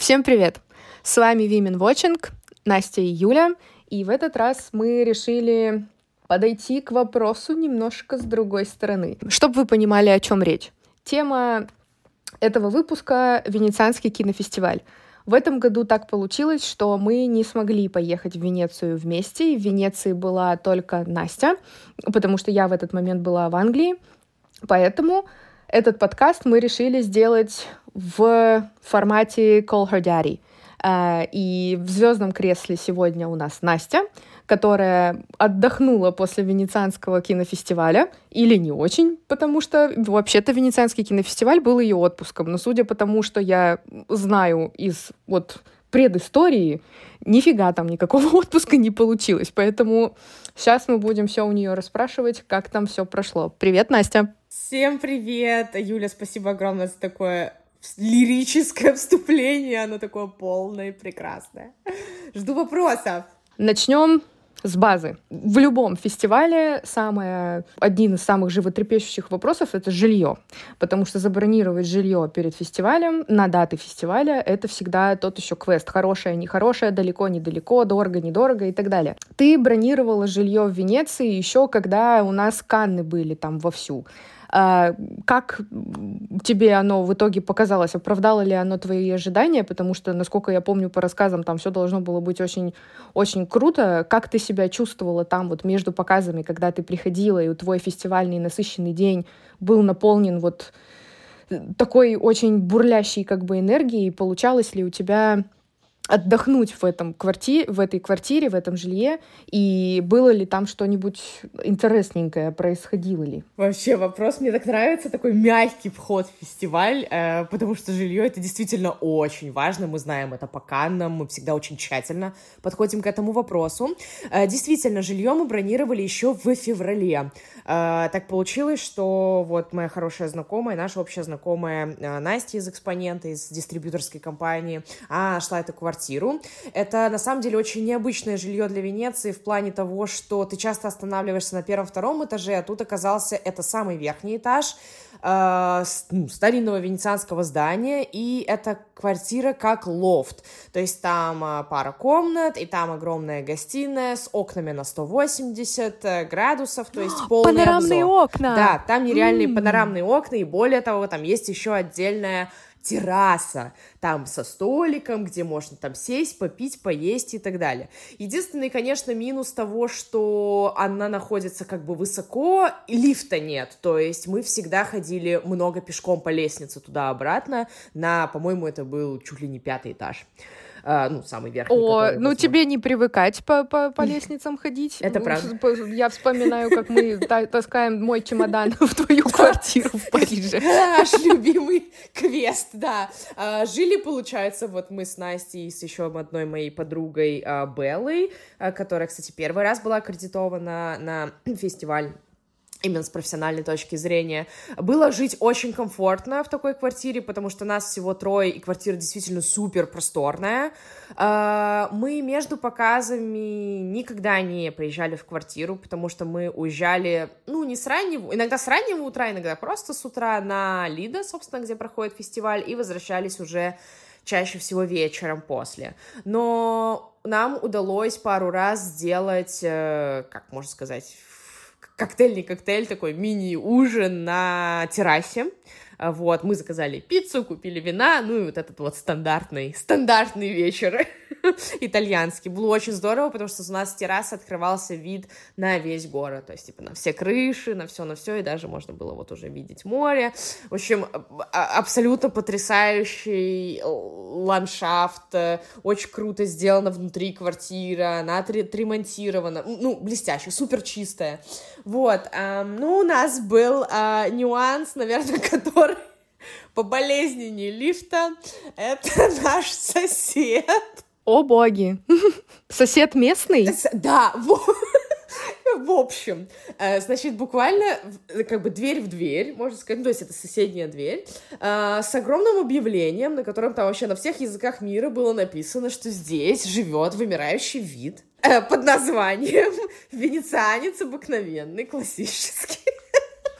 Всем привет! С вами Women Watching, Настя и Юля. И в этот раз мы решили подойти к вопросу немножко с другой стороны. Чтобы вы понимали, о чем речь. Тема этого выпуска — Венецианский кинофестиваль. В этом году так получилось, что мы не смогли поехать в Венецию вместе. И в Венеции была только Настя, потому что я в этот момент была в Англии. Поэтому этот подкаст мы решили сделать в формате Call Her Daddy. И в звездном кресле сегодня у нас Настя, которая отдохнула после Венецианского кинофестиваля, или не очень, потому что вообще-то Венецианский кинофестиваль был ее отпуском. Но судя по тому, что я знаю из предыстории, нифига там никакого отпуска не получилось. Поэтому сейчас мы будем все у нее расспрашивать, как там все прошло. Привет, Настя! Всем привет! Юля, спасибо огромное за такое лирическое вступление. Оно такое полное и прекрасное. Жду вопросов. Начнем с базы. В любом фестивале один из самых животрепещущих вопросов — это жилье. Потому что забронировать жилье перед фестивалем на даты фестиваля — это всегда тот еще квест. Хорошее, нехорошее, далеко, недалеко, дорого, недорого и так далее. Ты бронировала жилье в Венеции еще когда у нас Канны были там вовсю. Как тебе оно в итоге показалось? Оправдало ли оно твои ожидания? Потому что, насколько я помню по рассказам, там все должно было быть очень, очень круто. Как ты себя чувствовала там между показами, когда ты приходила, и твой фестивальный насыщенный день был наполнен такой очень бурлящей энергией? Получалось ли у тебя отдохнуть в этой квартире, в этом жилье, и было ли там что-нибудь интересненькое, происходило ли? Вообще вопрос, мне так нравится, такой мягкий вход в фестиваль, потому что жилье — это действительно очень важно, мы знаем это по Каннам, мы всегда очень тщательно подходим к этому вопросу. Действительно, жилье мы бронировали еще в феврале. Так получилось, что моя хорошая знакомая, наша общая знакомая Настя из «Экспонента», из дистрибьюторской компании, нашла эту квартиру. Это, на самом деле, очень необычное жилье для Венеции в плане того, что ты часто останавливаешься на первом-втором этаже, а тут оказался это самый верхний этаж старинного венецианского здания, и это квартира как лофт. То есть там пара комнат, и там огромная гостиная с окнами на 180 градусов, то есть полный панорамные обзор. окна! Да, там нереальные панорамные окна, и более того, там есть еще отдельная терраса, там со столиком, где можно там сесть, попить, поесть и так далее. Единственный, конечно, минус того, что она находится высоко, и лифта нет, то есть мы всегда ходили много пешком по лестнице туда-обратно, по-моему, это был чуть ли не 5-й этаж. Самый верхний. Тебе не привыкать по лестницам ходить. Это правда. Я вспоминаю, как мы таскаем мой чемодан в твою квартиру в Париже. Наш любимый квест, да. Жили, получается, мы с Настей, с еще одной моей подругой Беллой, которая, кстати, первый раз была аккредитована на фестиваль. Именно с профессиональной точки зрения. Было жить очень комфортно в такой квартире, потому что нас всего 3, и квартира действительно супер просторная. Мы между показами никогда не приезжали в квартиру, потому что мы уезжали, иногда с раннего утра, иногда просто с утра на Лидо, собственно, где проходит фестиваль, и возвращались уже чаще всего вечером после. Но нам удалось пару раз сделать, коктейльный коктейль, такой мини-ужин на террасе. Мы заказали пиццу, купили вина, и этот стандартный вечер итальянский. Было очень здорово, потому что у нас с террасы открывался вид на весь город, то есть, на все крыши, на все, и даже можно было уже видеть море. В общем, абсолютно потрясающий ландшафт, очень круто сделано внутри квартира, она отремонтирована, блестяще, супер чистая. У нас был нюанс, наверное, который поболезненнее лифта. Это наш сосед. О, боги! Сосед местный? Да, в общем, значит, буквально дверь в дверь, можно сказать, то есть это соседняя дверь, с огромным объявлением, на котором там вообще на всех языках мира было написано, что здесь живет вымирающий вид под названием венецианец обыкновенный, классический.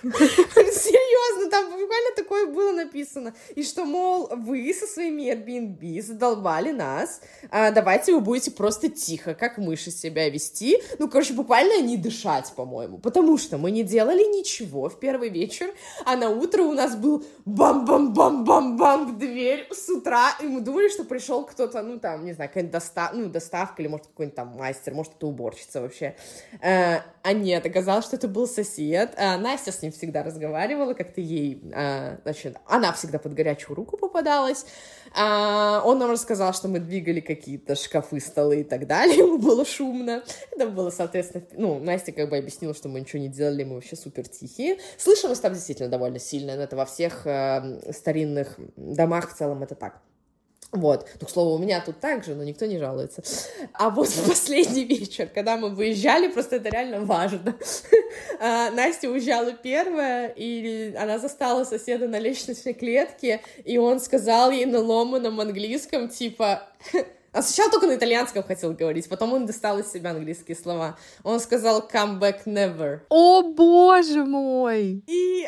Серьезно, там буквально такое было написано. И что, мол, вы со своими Airbnb задолбали нас, давайте вы будете просто тихо, как мыши себя вести. Ну, короче, буквально не дышать, по-моему. Потому что мы не делали ничего в первый вечер, а на утро у нас был бам-бам-бам-бам-бам в дверь с утра, и мы думали, что пришел кто-то, ну, там, не знаю, какая-нибудь доставка, или, может, какой-нибудь там мастер, может, это уборщица вообще. А нет, оказалось, что это был сосед. Настя с ним всегда разговаривала, как-то ей, значит, она всегда под горячую руку попадалась. Он нам рассказал, что мы двигали какие-то шкафы, столы и так далее, ему было шумно. Это было, соответственно, ну, Настя как бы объяснила, что мы ничего не делали, мы вообще супер тихие. Слышимость там действительно довольно сильная, но это во всех старинных домах в целом это так. Вот. Ну, к слову, у меня тут так же, но никто не жалуется. А вот в последний вечер, когда мы выезжали, просто это реально важно. Настя уезжала первая, и она застала соседа на лестничной клетке, и он сказал ей на ломаном английском, типа... А сначала только на итальянском хотел говорить, потом он достал из себя английские слова. Он сказал «come back never». О, боже мой! И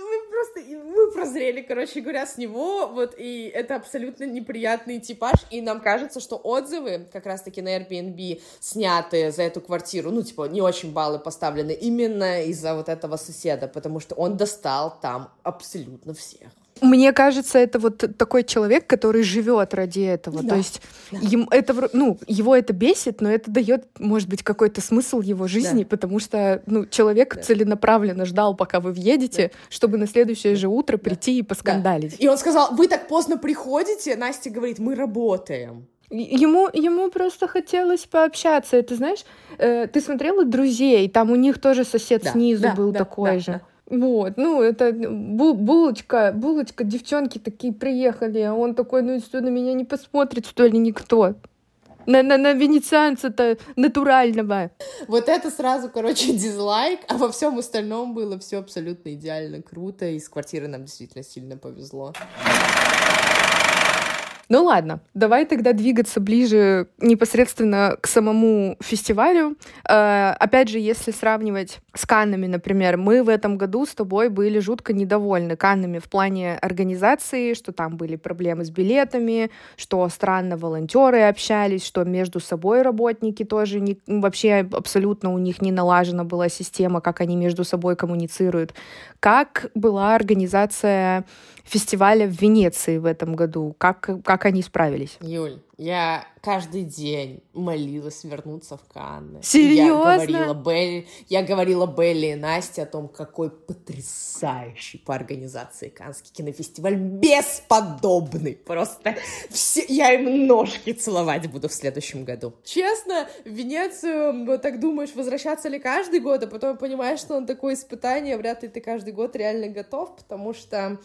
мы прозрели, короче говоря, с него, вот, и это абсолютно неприятный типаж, и нам кажется, что отзывы, как раз-таки на Airbnb, снятые за эту квартиру, ну, типа, не очень баллы поставлены именно из-за вот этого соседа, потому что он достал там абсолютно всех. Мне кажется, это вот такой человек, который живет ради этого. Да. То есть его это бесит, но это дает, может быть, какой-то смысл его жизни, потому что человек целенаправленно ждал, пока вы въедете, чтобы на следующее же утро прийти и поскандалить. И он сказал: вы так поздно приходите? Настя говорит: мы работаем. Ему просто хотелось пообщаться. Это, знаешь, ты смотрела «Друзей», там у них тоже сосед снизу был такой же. Вот, это булочка, девчонки такие приехали, а он такой, что, на меня не посмотрит, что ли, никто? На венецианца-то натурального. Вот это сразу, короче, дизлайк, а во всем остальном было все абсолютно идеально круто, и с квартирой нам действительно сильно повезло. Ну ладно, давай тогда двигаться ближе непосредственно к самому фестивалю. Опять же, если сравнивать с Каннами, например, мы в этом году с тобой были жутко недовольны Каннами в плане организации, что там были проблемы с билетами, что странно волонтеры общались, что между собой работники тоже вообще абсолютно у них не налажена была система, как они между собой коммуницируют. Как была организация фестиваля в Венеции в этом году? Как они справились? Юль, я каждый день молилась вернуться в Канны. Серьезно? Я говорила Белли и Насте о том, какой потрясающий по организации Каннский кинофестиваль, бесподобный просто. Я им ножки целовать буду в следующем году. Честно, в Венецию, вот так думаешь, возвращаться ли каждый год, а потом понимаешь, что он такое испытание, вряд ли ты каждый год реально готов, потому что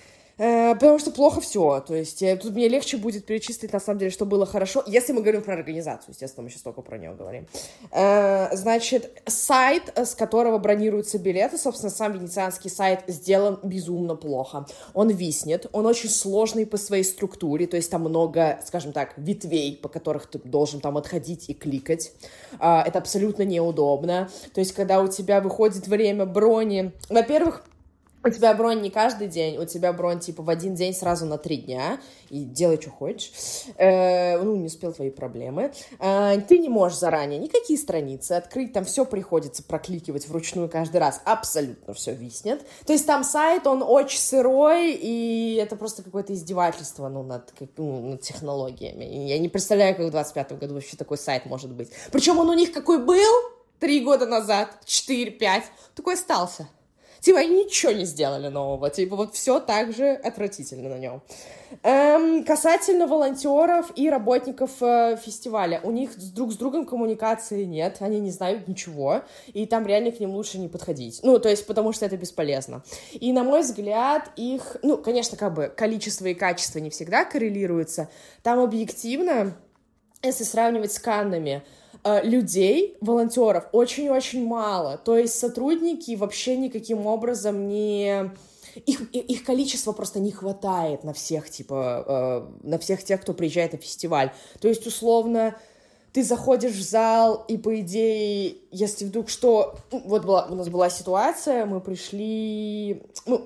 плохо все. То есть тут мне легче будет перечислить, на самом деле, что было хорошо, если мы говорим про организацию, естественно, мы сейчас только про нее говорим. Значит, сайт, с которого бронируются билеты, собственно, сам венецианский сайт сделан безумно плохо. Он виснет, он очень сложный по своей структуре, то есть там много, скажем так, ветвей, по которых ты должен там отходить и кликать. Это абсолютно неудобно. То есть когда у тебя выходит время брони, во-первых, у тебя бронь не каждый день, у тебя бронь, типа, в один день сразу на 3 дня, и делай, что хочешь. Не успел твои проблемы. Ты не можешь заранее никакие страницы открыть, там все приходится прокликивать вручную каждый раз, абсолютно все виснет. То есть там сайт, он очень сырой, и это просто какое-то издевательство, над технологиями. Я не представляю, как в 25-м году вообще такой сайт может быть. Причем он у них какой был 3 года назад, 4-5, такой остался. Типа, они ничего не сделали нового. Типа, вот все так же отвратительно на нем. Касательно волонтеров и работников фестиваля. У них друг с другом коммуникации нет. Они не знают ничего. И там реально к ним лучше не подходить. То есть, потому что это бесполезно. И, на мой взгляд, их... конечно, количество и качество не всегда коррелируются. Там объективно, если сравнивать с Каннами, людей, волонтеров, очень-очень мало. То есть сотрудники вообще никаким образом не... Их количества просто не хватает на всех, на всех тех, кто приезжает на фестиваль. То есть, условно, ты заходишь в зал, и, по идее, если вдруг что... Вот у нас была ситуация, мы пришли...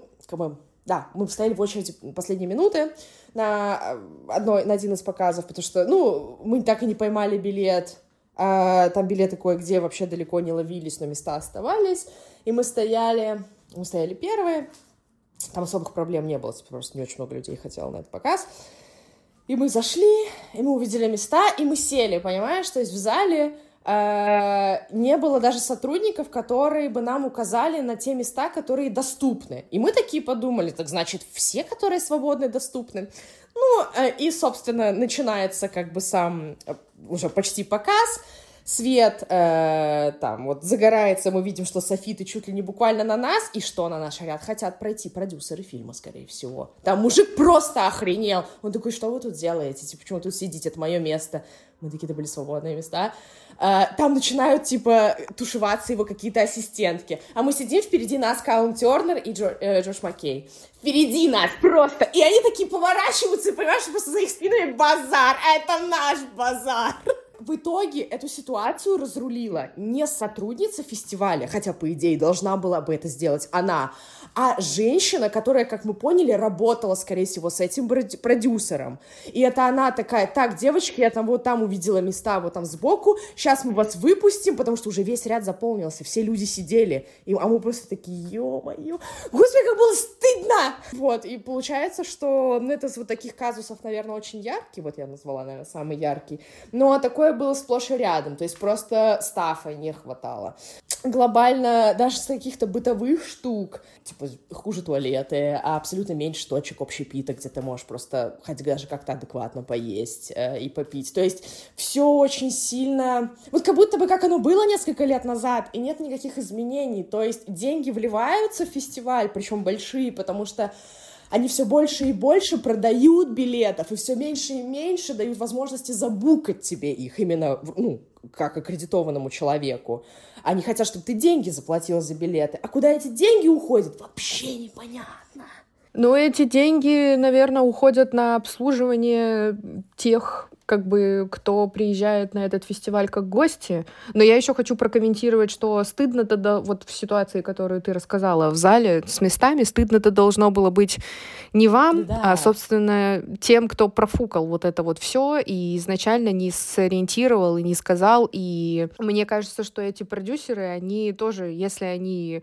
мы стояли в очереди последние минуты на один из показов, потому что, мы так и не поймали билет. Там билеты кое-где вообще далеко не ловились, но места оставались. И мы стояли первые. Там особых проблем не было, просто не очень много людей хотело на этот показ. И мы зашли, и мы увидели места, и мы сели, понимаешь? То есть в зале не было даже сотрудников, которые бы нам указали на те места, которые доступны. И мы такие подумали, так значит, все, которые свободны, доступны. И, собственно, начинается сам уже почти показ. Свет загорается, мы видим, что софиты чуть ли не буквально на нас, и что на наш ряд хотят пройти продюсеры фильма, скорее всего. Там мужик просто охренел. Он такой, что вы тут делаете? Почему тут сидите? Это мое место. Мы такие, это были свободные места. Там начинают, тушеваться его какие-то ассистентки. А мы сидим, впереди нас Калум Тернер и Джош Маккей. Впереди нас просто. И они такие поворачиваются, и понимаешь, что просто за их спинами базар. А это наш базар. В итоге эту ситуацию разрулила не сотрудница фестиваля, хотя, по идее, должна была бы это сделать она, а женщина, которая, как мы поняли, работала, скорее всего, с этим продюсером. И это она такая, так, девочки, я там увидела места вот там сбоку, сейчас мы вас выпустим, потому что уже весь ряд заполнился, все люди сидели, а мы просто такие, ё-моё, господи, как было стыдно! И получается, что, это из таких казусов, наверное, очень яркий, я назвала, наверное, самый яркий, но такое было сплошь и рядом, то есть просто стафа не хватало. Глобально даже с каких-то бытовых штук, хуже туалеты, а абсолютно меньше точек общепита, где ты можешь просто хоть даже как-то адекватно поесть и попить. То есть все очень сильно... как будто бы как оно было несколько лет назад, и нет никаких изменений. То есть деньги вливаются в фестиваль, причем большие, потому что они все больше и больше продают билетов, и все меньше и меньше дают возможности забукать тебе их именно, как аккредитованному человеку. Они хотят, чтобы ты деньги заплатила за билеты. А куда эти деньги уходят, вообще непонятно. Эти деньги, наверное, уходят на обслуживание тех, кто приезжает на этот фестиваль как гости. Но я еще хочу прокомментировать, что стыдно-то в ситуации, которую ты рассказала в зале с местами, стыдно-то должно было быть не вам, а, собственно, тем, кто профукал это все и изначально не сориентировал и не сказал. И мне кажется, что эти продюсеры, они тоже, если они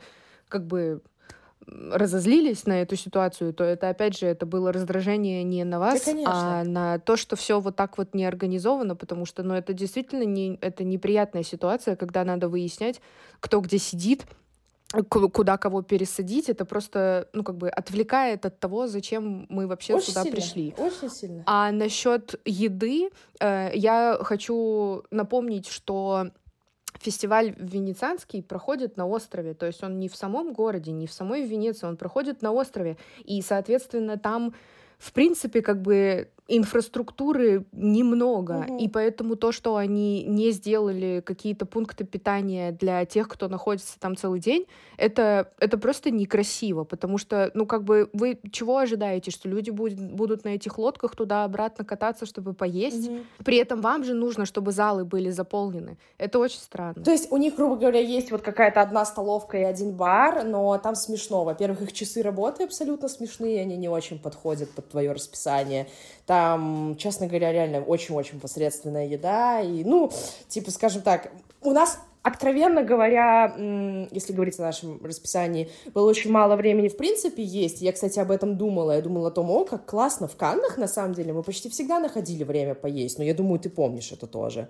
разозлились на эту ситуацию, то это, опять же, это было раздражение не на вас, а на то, что все так не организовано, потому что, это действительно это неприятная ситуация, когда надо выяснять, кто где сидит, куда кого пересадить. Это просто, отвлекает от того, зачем мы вообще очень сюда сильно, пришли. Очень сильно. А насчет еды я хочу напомнить, что фестиваль венецианский проходит на острове, то есть он не в самом городе, не в самой Венеции, он проходит на острове, и, соответственно, там, в принципе, инфраструктуры немного, и поэтому то, что они не сделали какие-то пункты питания для тех, кто находится там целый день, это просто некрасиво, потому что, вы чего ожидаете, что люди будут на этих лодках туда-обратно кататься, чтобы поесть? При этом вам же нужно, чтобы залы были заполнены. Это очень странно. То есть у них, грубо говоря, есть какая-то одна столовка и один бар, но там смешно. Во-первых, их часы работы абсолютно смешные, они не очень подходят под твое расписание. Там, честно говоря, реально очень-очень посредственная еда. И, скажем так, у нас, откровенно говоря, если говорить о нашем расписании, было очень мало времени в принципе есть. Я, кстати, об этом думала. Я думала о том, как классно в Каннах, на самом деле. Мы почти всегда находили время поесть. Но я думаю, ты помнишь это тоже.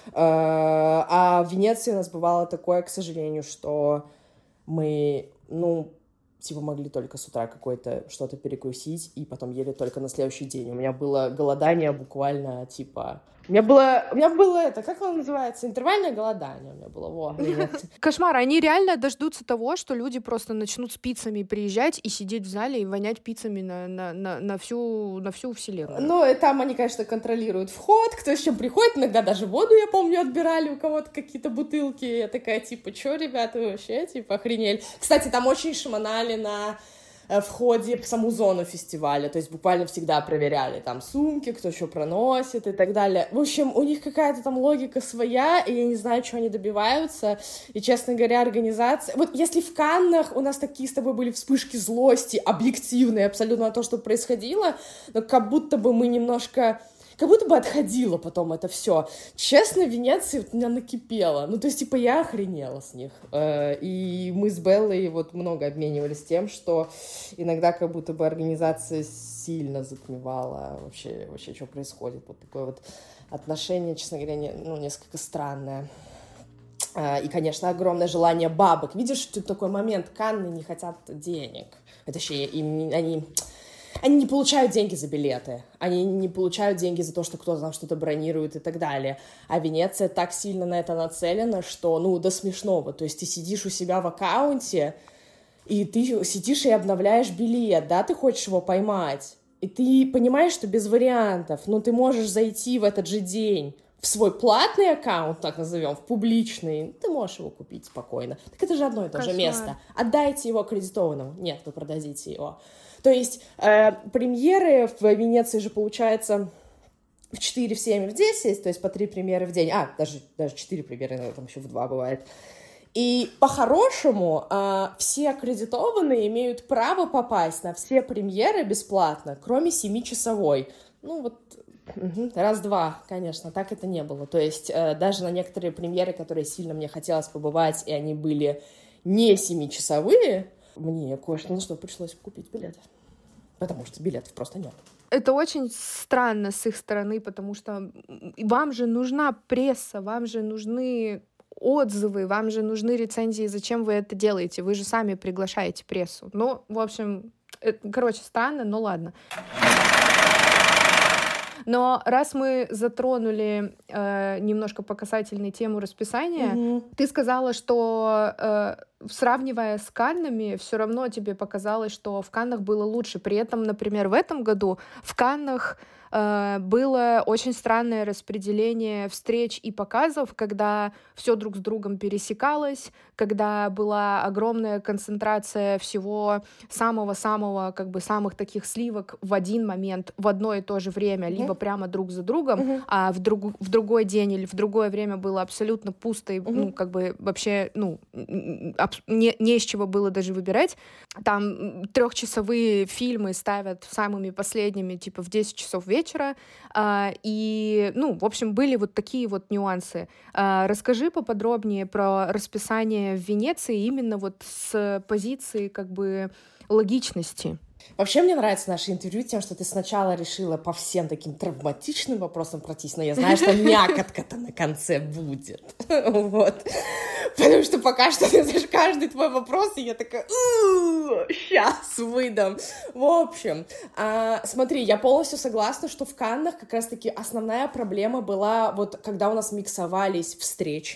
А в Венеции у нас бывало такое, к сожалению, что мы, могли только с утра что-то перекусить, и потом ели только на следующий день. У меня было голодание буквально, У меня было это, как оно называется? Интервальное голодание у меня было, Кошмар, они реально дождутся того, что люди просто начнут с пиццами приезжать и сидеть в зале и вонять пиццами на всю вселенную. И там они, конечно, контролируют вход, кто с чем приходит, иногда даже воду, я помню, отбирали у кого-то какие-то бутылки, я такая, чё, ребята, вы вообще, охренели. Кстати, там очень шаманали на входе в саму зону фестиваля, то есть буквально всегда проверяли там сумки, кто что проносит и так далее. В общем, у них какая-то там логика своя, и я не знаю, чего они добиваются, и, честно говоря, организация... Вот если в Каннах у нас такие с тобой были вспышки злости, объективные абсолютно на то, что происходило, но как будто бы мы немножко... Как будто бы отходило потом это все. Честно, в Венеции вот у меня накипело. Ну, то есть, типа, я охренела с них. И мы с Беллой вот много обменивались тем, что иногда как будто бы организация сильно затмевала вообще что происходит. Вот такое вот отношение, честно говоря, несколько странное. И, конечно, огромное желание бабок. Видишь, тут такой момент. Канны не хотят денег. Точнее, они не получают деньги за билеты, они не получают деньги за то, что кто-то там что-то бронирует и так далее. А Венеция так сильно на это нацелена, что, до смешного. То есть ты сидишь у себя в аккаунте, и ты сидишь и обновляешь билет, да, ты хочешь его поймать. И ты понимаешь, что без вариантов, ты можешь зайти в этот же день в свой платный аккаунт, так назовем, в публичный, ты можешь его купить спокойно. Так это же одно и то же место. Отдайте его аккредитованному. Нет, вы продадите его. То есть премьеры в Венеции же получается в 4, в 7 и в 10, то есть по 3 премьеры в день. Даже 4 премьеры, наверное, там еще в 2 бывает. И по-хорошему все аккредитованные имеют право попасть на все премьеры бесплатно, кроме 7-часовой. Раз-два, конечно, так это не было. То есть даже на некоторые премьеры, которые сильно мне хотелось побывать, и они были не 7-часовые, мне кое-что на что пришлось купить билеты. Потому что билетов просто нет. Это очень странно с их стороны, потому что вам же нужна пресса, вам же нужны отзывы, вам же нужны рецензии. Зачем вы это делаете? Вы же сами приглашаете прессу. В общем, странно, но ладно. Но раз мы затронули немножко по касательной тему расписания, ты сказала, что сравнивая с Каннами, все равно тебе показалось, что в Каннах было лучше. При этом, например, в этом году в Каннах было очень странное распределение встреч и показов, когда все друг с другом пересекалось, когда была огромная концентрация всего самого-самого, самых таких сливок в один момент, в одно и то же время, либо прямо друг за другом, а в другой день или в другое время было абсолютно пусто, и, вообще, не из чего было даже выбирать. Там 3-часовые фильмы ставят самыми последними, в 10 часов вечера, и, в общем, были вот такие вот нюансы. Расскажи поподробнее про расписание в Венеции именно вот с позиции логичности. Вообще, мне нравится наше интервью тем, что ты сначала решила по всем таким травматичным вопросам пройтись, но я знаю, что мякотка-то на конце будет. Вот. Потому что пока что, ты знаешь, каждый твой вопрос, и я такая, сейчас выдам. В общем, смотри, я полностью согласна, что в Каннах как раз-таки основная проблема была, вот когда у нас миксовались встречи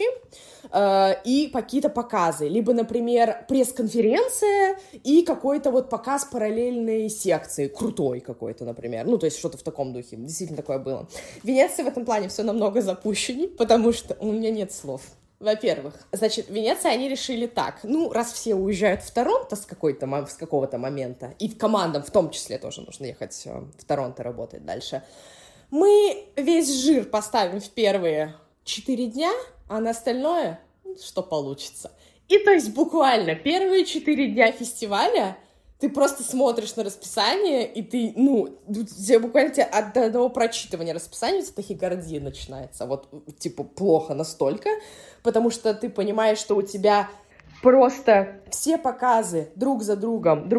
и какие-то показы. Либо, например, пресс-конференция и какой-то вот показ параллельной секции, крутой какой-то, например. То есть что-то в таком духе. Действительно такое было. В Венеции в этом плане все намного запущенней, потому что у меня нет слов. Во-первых, значит, в Венеции они решили так. Раз все уезжают в Торонто с какого-то момента, и командам в том числе тоже нужно ехать в Торонто работать дальше, мы весь жир поставим в первые 4 дня, а на остальное, что получится. И то есть буквально первые 4 дня фестиваля ты просто смотришь на расписание, и ты, буквально от одного прочитывания расписания у тебя тахикардия начинается. Вот, плохо настолько, потому что ты понимаешь, что у тебя просто все показы друг за другом.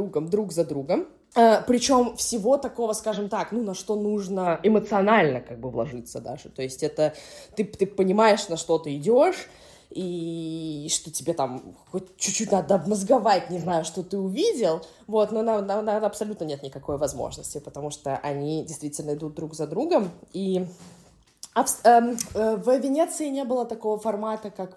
Причем всего такого, скажем так, на что нужно эмоционально вложиться даже. То есть это ты понимаешь, на что ты идешь, и что тебе там хоть чуть-чуть надо обмозговать, не знаю, что ты увидел, но на абсолютно нет никакой возможности, потому что они действительно идут друг за другом, и в Венеции не было такого формата, как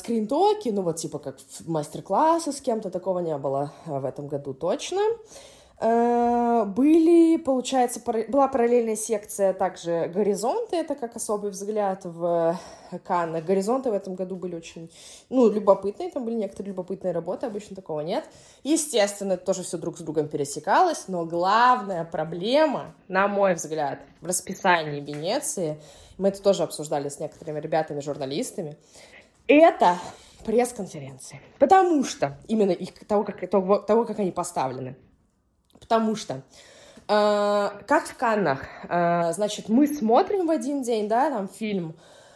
скринтоки, как мастер-классы с кем-то, такого не было в этом году точно. Получается, была параллельная секция также «Горизонты», это как особый взгляд в Каннах. «Горизонты» в этом году были очень, любопытные, там были некоторые любопытные работы, обычно такого нет. Естественно, это тоже все друг с другом пересекалось, но главная проблема, на мой взгляд, в расписании Венеции, мы это тоже обсуждали с некоторыми ребятами-журналистами, это пресс-конференции. Потому что именно того, как они поставлены. Потому что, как в Каннах, значит, мы смотрим в один день, да, там фильм,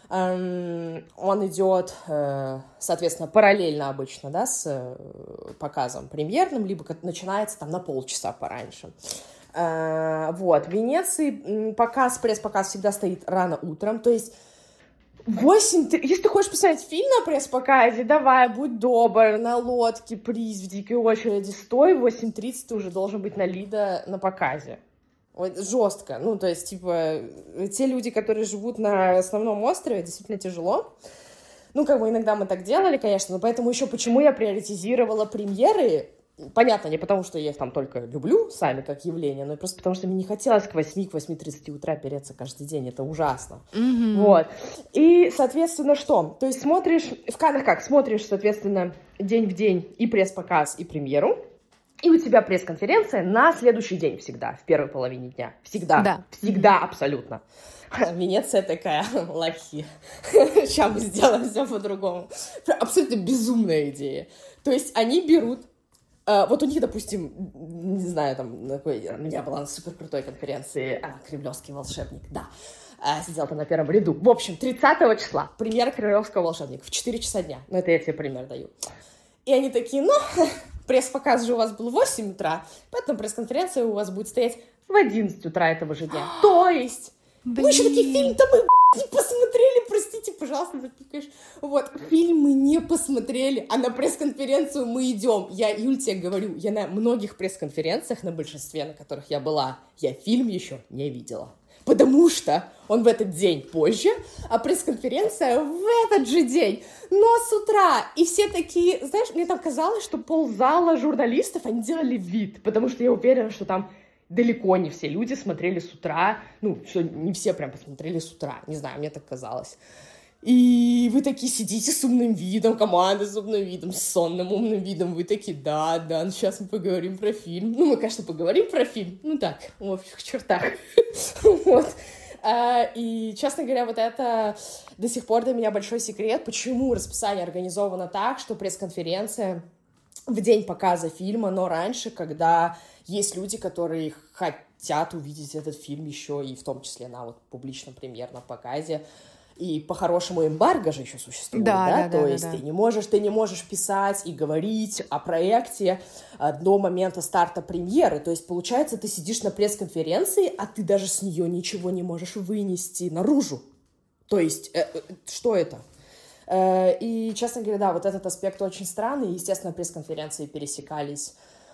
он идет, соответственно, параллельно обычно, да, с показом премьерным, либо начинается там на полчаса пораньше. В Венеции пресс-показ всегда стоит рано утром, то есть если ты хочешь посмотреть фильм на пресс-показе, давай, будь добр, на лодке, приз в дикой очереди, стой, в 8:30 ты уже должен быть на Лидо на показе. Жестко. То есть, те люди, которые живут на основном острове, действительно тяжело. Иногда мы так делали, конечно, но поэтому еще почему я приоритизировала премьеры. Понятно, не потому, что я их там только люблю сами как явление, но просто потому, что мне не хотелось к 8:30 утра переться каждый день. Это ужасно. Mm-hmm. И, соответственно, что? То есть смотришь, в Каннах как? Смотришь, соответственно, день в день и пресс-показ, и премьеру. И у тебя пресс-конференция на следующий день всегда, в первой половине дня. Всегда. Да. Всегда, абсолютно. Венеция такая, лохи. Сейчас мы сделаем все по-другому. Абсолютно безумная идея. То есть они берут у них, допустим, не знаю, я была на супер крутой конференции «Кремлевский волшебник», да, сидела там на первом ряду. В общем, 30 числа премьера «Кремлевского волшебника» в 4 часа дня. Это я тебе пример даю. И они такие, пресс-показ же у вас был в 8 утра, поэтому пресс-конференция у вас будет стоять в 11 утра этого же дня. То есть, мы еще такие фильм-то мы не посмотрели, простите, пожалуйста, запикаешь. Фильм мы не посмотрели, а на пресс-конференцию мы идем. Юль, тебе говорю, я на многих пресс-конференциях, на большинстве, на которых я была, я фильм еще не видела. Потому что он в этот день позже, а пресс-конференция в этот же день, но с утра. И все такие, знаешь, мне там казалось, что ползала журналистов, они делали вид, потому что я уверена, что там далеко не все люди смотрели с утра, что не все прям посмотрели с утра, не знаю, мне так казалось. И вы такие сидите с умным видом, команда с умным видом, с сонным умным видом, вы такие, да, сейчас мы поговорим про фильм. Мы, конечно, поговорим про фильм, в общих чертах. И, честно говоря, это до сих пор для меня большой секрет, почему расписание организовано так, что пресс-конференция в день показа фильма, но раньше, когда есть люди, которые хотят увидеть этот фильм еще и в том числе на публичном премьерном показе. И по-хорошему эмбарго же еще существует, да? То есть ты не можешь писать и говорить о проекте до момента старта премьеры. То есть, получается, ты сидишь на пресс-конференции, а ты даже с нее ничего не можешь вынести наружу. То есть, что это? И, честно говоря, этот аспект очень странный. Естественно, пресс-конференции пересекались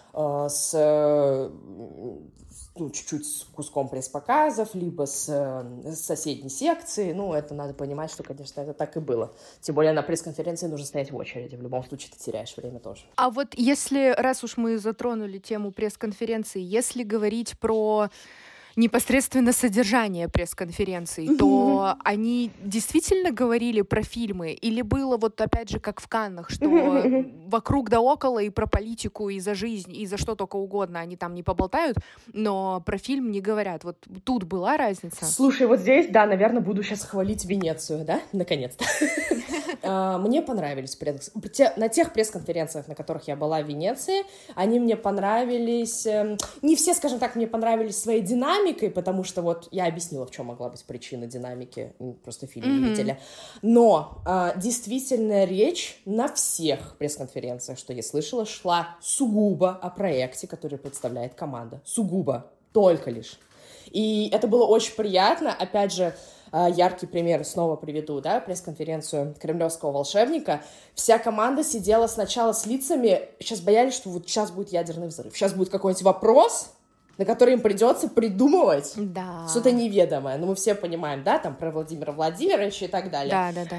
чуть-чуть с куском пресс-показов, либо с соседней секции. Это надо понимать, что, конечно, это так и было. Тем более на пресс-конференции нужно стоять в очереди. В любом случае ты теряешь время тоже. А раз уж мы затронули тему пресс-конференции, если говорить про непосредственно содержание пресс-конференции, то они действительно говорили про фильмы? Или было опять же, как в Каннах, что вокруг да около и про политику, и за жизнь, и за что только угодно они там не поболтают, но про фильм не говорят? Тут была разница? Слушай, здесь, да, наверное, буду сейчас хвалить Венецию, да? Наконец-то. Мне понравились на тех пресс-конференциях, на которых я была в Венеции, они мне понравились, не все, скажем так, мне понравились своей динамикой, потому что я объяснила, в чем могла быть причина динамики, просто фильм не видели, но действительно речь на всех пресс-конференциях, что я слышала, шла сугубо о проекте, который представляет команда, сугубо, только лишь. И это было очень приятно, опять же, яркий пример снова приведу, да, пресс-конференцию «Кремлевского волшебника». Вся команда сидела сначала с лицами, сейчас боялись, что сейчас будет ядерный взрыв, сейчас будет какой-нибудь вопрос, на который им придется придумывать что-то неведомое. Мы все понимаем, да, там про Владимира Владимировича и так далее. Да.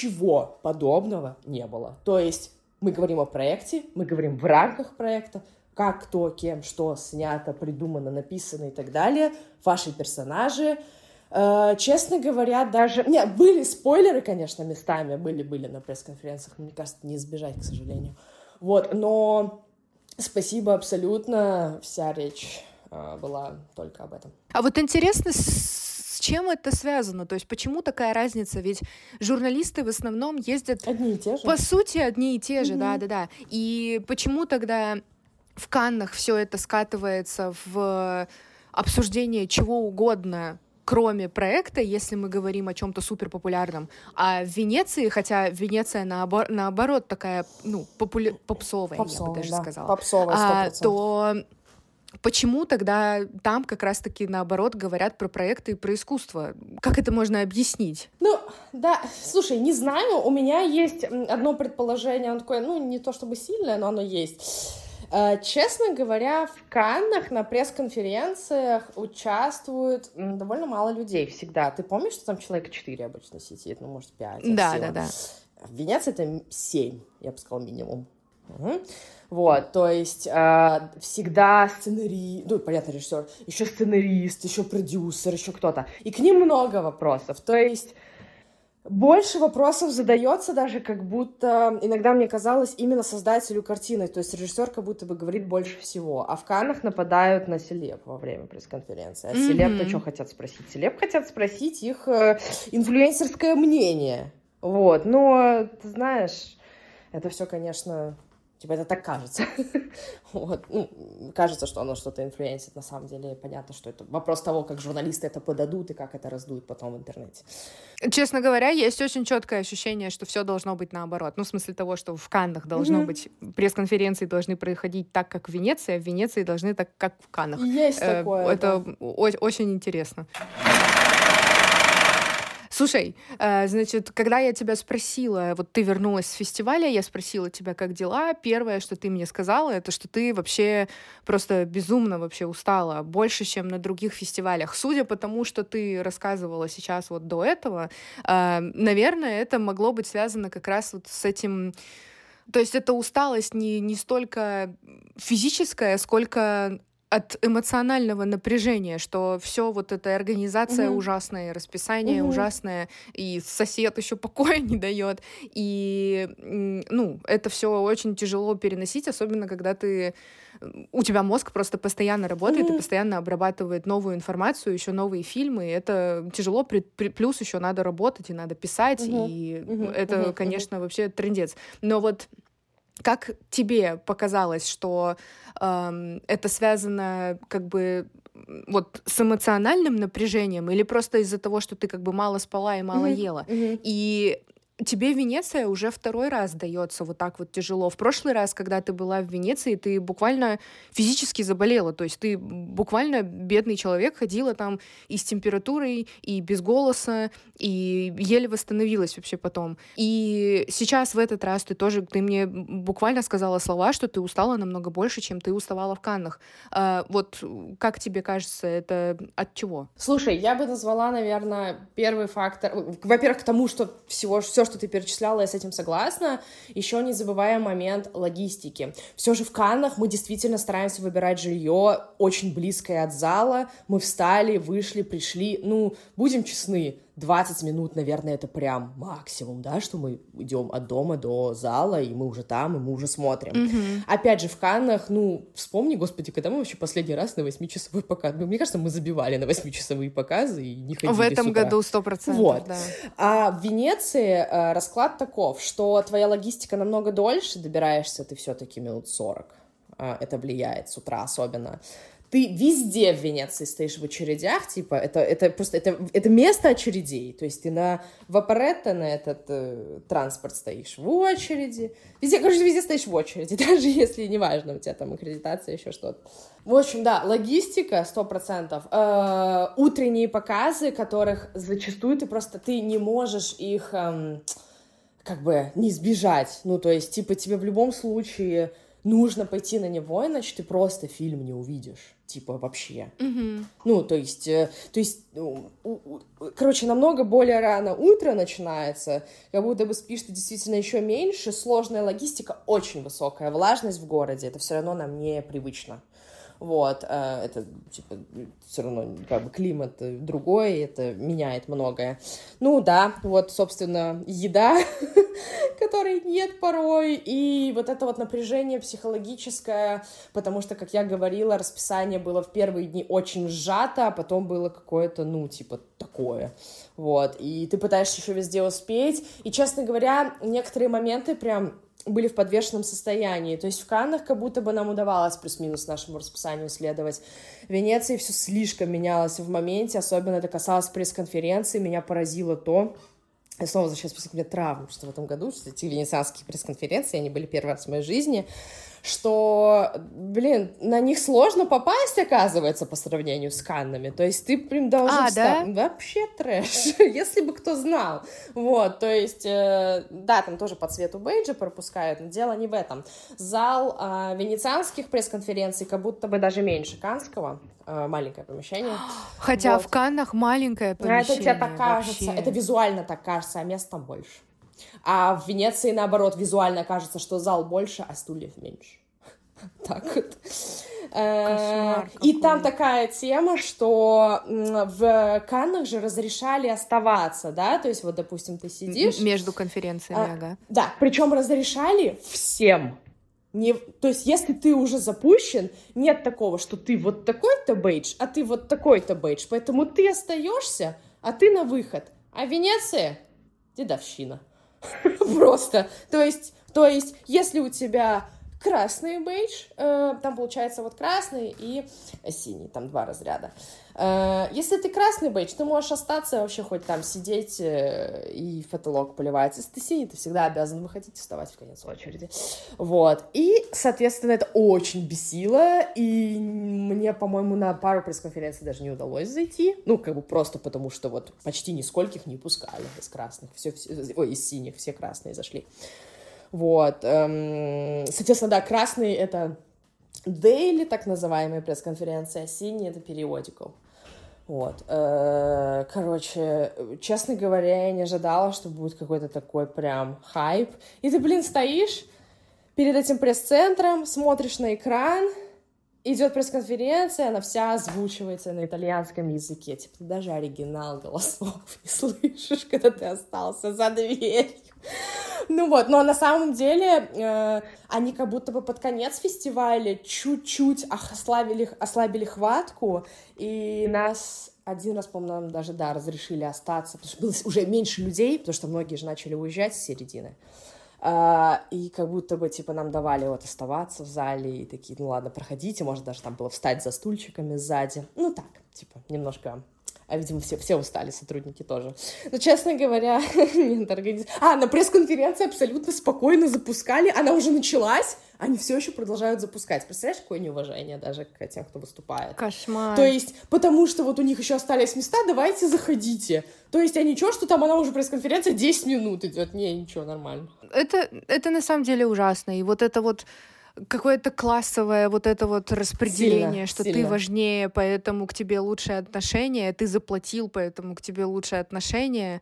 Ничего подобного не было. То есть мы говорим о проекте, мы говорим в рамках проекта, как, кто, кем, что снято, придумано, написано и так далее, ваши персонажи. Честно говоря, даже... Нет, были спойлеры, конечно, местами, были на пресс-конференциях, мне кажется, не избежать, к сожалению. Вот, но спасибо абсолютно, вся речь была только об этом. А вот интересно, с чем это связано? То есть почему такая разница? Ведь журналисты в основном ездят... Одни и те же. По сути, одни и те же, да. И почему тогда в Каннах все это скатывается в обсуждение чего угодно, кроме проекта, если мы говорим о чем-то суперпопулярном. А в Венеции, хотя Венеция наоборот такая, попсовая, я бы даже сказала. Попсовая, 100%. То почему тогда там как раз-таки наоборот говорят про проекты и про искусство? Как это можно объяснить? Да, слушай, не знаю, у меня есть одно предположение, оно такое, не то чтобы сильное, но оно есть. Честно говоря, в Каннах на пресс-конференциях участвует довольно мало людей всегда. Ты помнишь, что там человек 4 обычно сидит, может 5? Да. В Венеции это 7, я бы сказала, минимум. Вот, то есть всегда понятно, режиссер, еще сценарист, еще продюсер, еще кто-то. И к ним много вопросов. То есть больше вопросов задается даже как будто, иногда мне казалось, именно создателю картины. То есть режиссер как будто бы говорит больше всего. А в Каннах нападают на селеб во время пресс-конференции. А селеб-то что хотят спросить? Селеб хотят спросить их инфлюенсерское мнение. Вот, но ты знаешь, это все, конечно... это так кажется. Вот. Кажется, что оно что-то инфлюенсит. На самом деле понятно, что это вопрос того, как журналисты это подадут и как это раздуют потом в интернете. Честно говоря, есть очень четкое ощущение, что все должно быть наоборот. В смысле того, что в Каннах должно быть, пресс-конференции должны проходить так, как в Венеции, а в Венеции должны так, как в Каннах. Есть такое. Это очень интересно. Слушай, значит, когда я тебя спросила, вот ты вернулась с фестиваля, я спросила тебя, как дела, первое, что ты мне сказала, это что ты вообще просто безумно вообще устала, больше, чем на других фестивалях. Судя по тому, что ты рассказывала сейчас вот до этого, наверное, это могло быть связано как раз вот с этим... То есть это усталость не столько физическая, сколько... от эмоционального напряжения, что все вот эта организация ужасная, расписание ужасное, и сосед еще покоя не дает. И, это все очень тяжело переносить, особенно когда у тебя мозг просто постоянно работает и постоянно обрабатывает новую информацию, еще новые фильмы. И это тяжело, плюс еще надо работать и надо писать, и это, конечно, вообще трындец. Но вот как тебе показалось, что это связано как бы вот с эмоциональным напряжением или просто из-за того, что ты как бы мало спала и мало ела? И тебе Венеция уже второй раз дается вот так вот тяжело. В прошлый раз, когда ты была в Венеции, ты буквально физически заболела. То есть ты буквально бедный человек, ходила там и с температурой, и без голоса, и еле восстановилась вообще потом. И сейчас в этот раз ты мне буквально сказала слова, что ты устала намного больше, чем ты уставала в Каннах. Вот как тебе кажется, это от чего? Слушай, я бы назвала, наверное, первый фактор... Во-первых, к тому, что все, что ты перечисляла, я с этим согласна. Еще не забывая момент логистики. Все же в Каннах мы действительно стараемся выбирать жилье очень близкое от зала. Мы встали, вышли, пришли. Будем честны, 20 минут, наверное, это прям максимум, да, что мы идем от дома до зала, и мы уже там, и мы уже смотрим. Опять же, в Каннах, вспомни, господи, когда мы вообще последний раз на 8-часовой показ... Мне кажется, мы забивали на 8-часовые показы и не ходили в этом с утра. году 100%, вот. Да. А в Венеции расклад таков, что твоя логистика намного дольше, добираешься ты все-таки минут 40. Это влияет с утра особенно. Ты везде в Венеции стоишь в очередях, это просто это место очередей. То есть ты на Вапоретто, на этот транспорт стоишь в очереди. Везде стоишь в очереди, даже если неважно, у тебя там аккредитация, еще что-то. В общем, да, логистика 100%. Утренние показы, которых зачастую ты не можешь их как бы не избежать. То есть, тебе в любом случае нужно пойти на него, иначе ты просто фильм не увидишь, типа, вообще. Ну, то есть, короче, намного более рано утро начинается, как будто бы спишь ты действительно еще меньше, сложная логистика, очень высокая влажность в городе, это все равно нам непривычно. Вот, это, типа, все равно, как бы, климат другой, это меняет многое. Ну, да, вот, собственно, еда, которой нет порой, и вот это вот напряжение психологическое, потому что, как я говорила, расписание было в первые дни очень сжато, а потом было какое-то, ну, типа, такое, вот, и ты пытаешься еще везде успеть, и, честно говоря, некоторые моменты прям были в подвешенном состоянии. То есть в Каннах как будто бы нам удавалось плюс-минус нашему расписанию следовать. В Венеции все слишком менялось в моменте, особенно это касалось пресс-конференции. Меня поразило то, я снова возвращаюсь к мне травм, что в этом году, что эти венецианские пресс-конференции, они были первый раз в моей жизни, что, блин, на них сложно попасть, оказывается, по сравнению с Каннами. То есть ты прям должен встать. Да? Вообще трэш, если бы кто знал. Вот, то есть, да, там тоже по цвету бейджа пропускают, но дело не в этом. Зал венецианских пресс-конференций как будто бы даже меньше каннского. Маленькое помещение. Хотя вот. В Каннах маленькое помещение. Это тебе так кажется, вообще. Это визуально так кажется, а мест там больше. А в Венеции, наоборот, визуально кажется, что зал больше, а стульев меньше. Так вот. И там такая тема, что в Каннах же разрешали оставаться, да, то есть вот, допустим, ты сидишь... Между конференциями, ага. Да, причем разрешали всем. То есть, если ты уже запущен, нет такого, что ты вот такой-то бейдж, а ты вот такой-то бейдж. Поэтому ты остаешься, а ты на выход. А Венеция — дедовщина. Просто. То есть, если у тебя красный бейдж, там получается вот красный и синий, там 2 разряда. Если ты красный бейдж, ты можешь остаться вообще хоть там сидеть и в потолок поливать. Если ты синий, ты всегда обязан выходить и вставать в конец очереди. Вот. И, соответственно, это очень бесило, и мне, по-моему, на пару пресс-конференций даже не удалось зайти. Ну, как бы просто потому, что вот почти нискольких не пускали из красных. Из синих все красные зашли. Вот, соответственно, да, красный — это daily, так называемая пресс-конференция, а синий — это periodical. Вот, короче, честно говоря, я не ожидала, что будет какой-то такой прям хайп. И ты, блин, стоишь перед этим пресс-центром, смотришь на экран, идет пресс-конференция, она вся озвучивается на итальянском языке. Типа, ты даже оригинал голосов не слышишь, когда ты остался за дверью. Ну вот, но на самом деле они как будто бы под конец фестиваля чуть-чуть ослабили хватку, и нас один раз, по-моему, нам даже, да, разрешили остаться, потому что было уже меньше людей, потому что многие же начали уезжать с середины. И как будто бы, типа, нам давали вот оставаться в зале, и такие, ну ладно, проходите, может даже там было встать за стульчиками сзади. Ну так, типа, немножко... А, видимо, все устали, сотрудники тоже. Но, честно говоря, нет организации. На пресс-конференции абсолютно спокойно запускали. Она уже началась, они все еще продолжают запускать. Представляешь, какое неуважение даже к тем, кто выступает. Кошмар. То есть, потому что вот у них еще остались места, давайте заходите. То есть, а ничего, что там она уже пресс-конференция 10 минут идет. Не, ничего, нормально. Это на самом деле ужасно. И вот это вот какое-то классовое вот это вот распределение, что ты важнее, поэтому к тебе лучшее отношение, ты заплатил, поэтому к тебе лучшее отношение.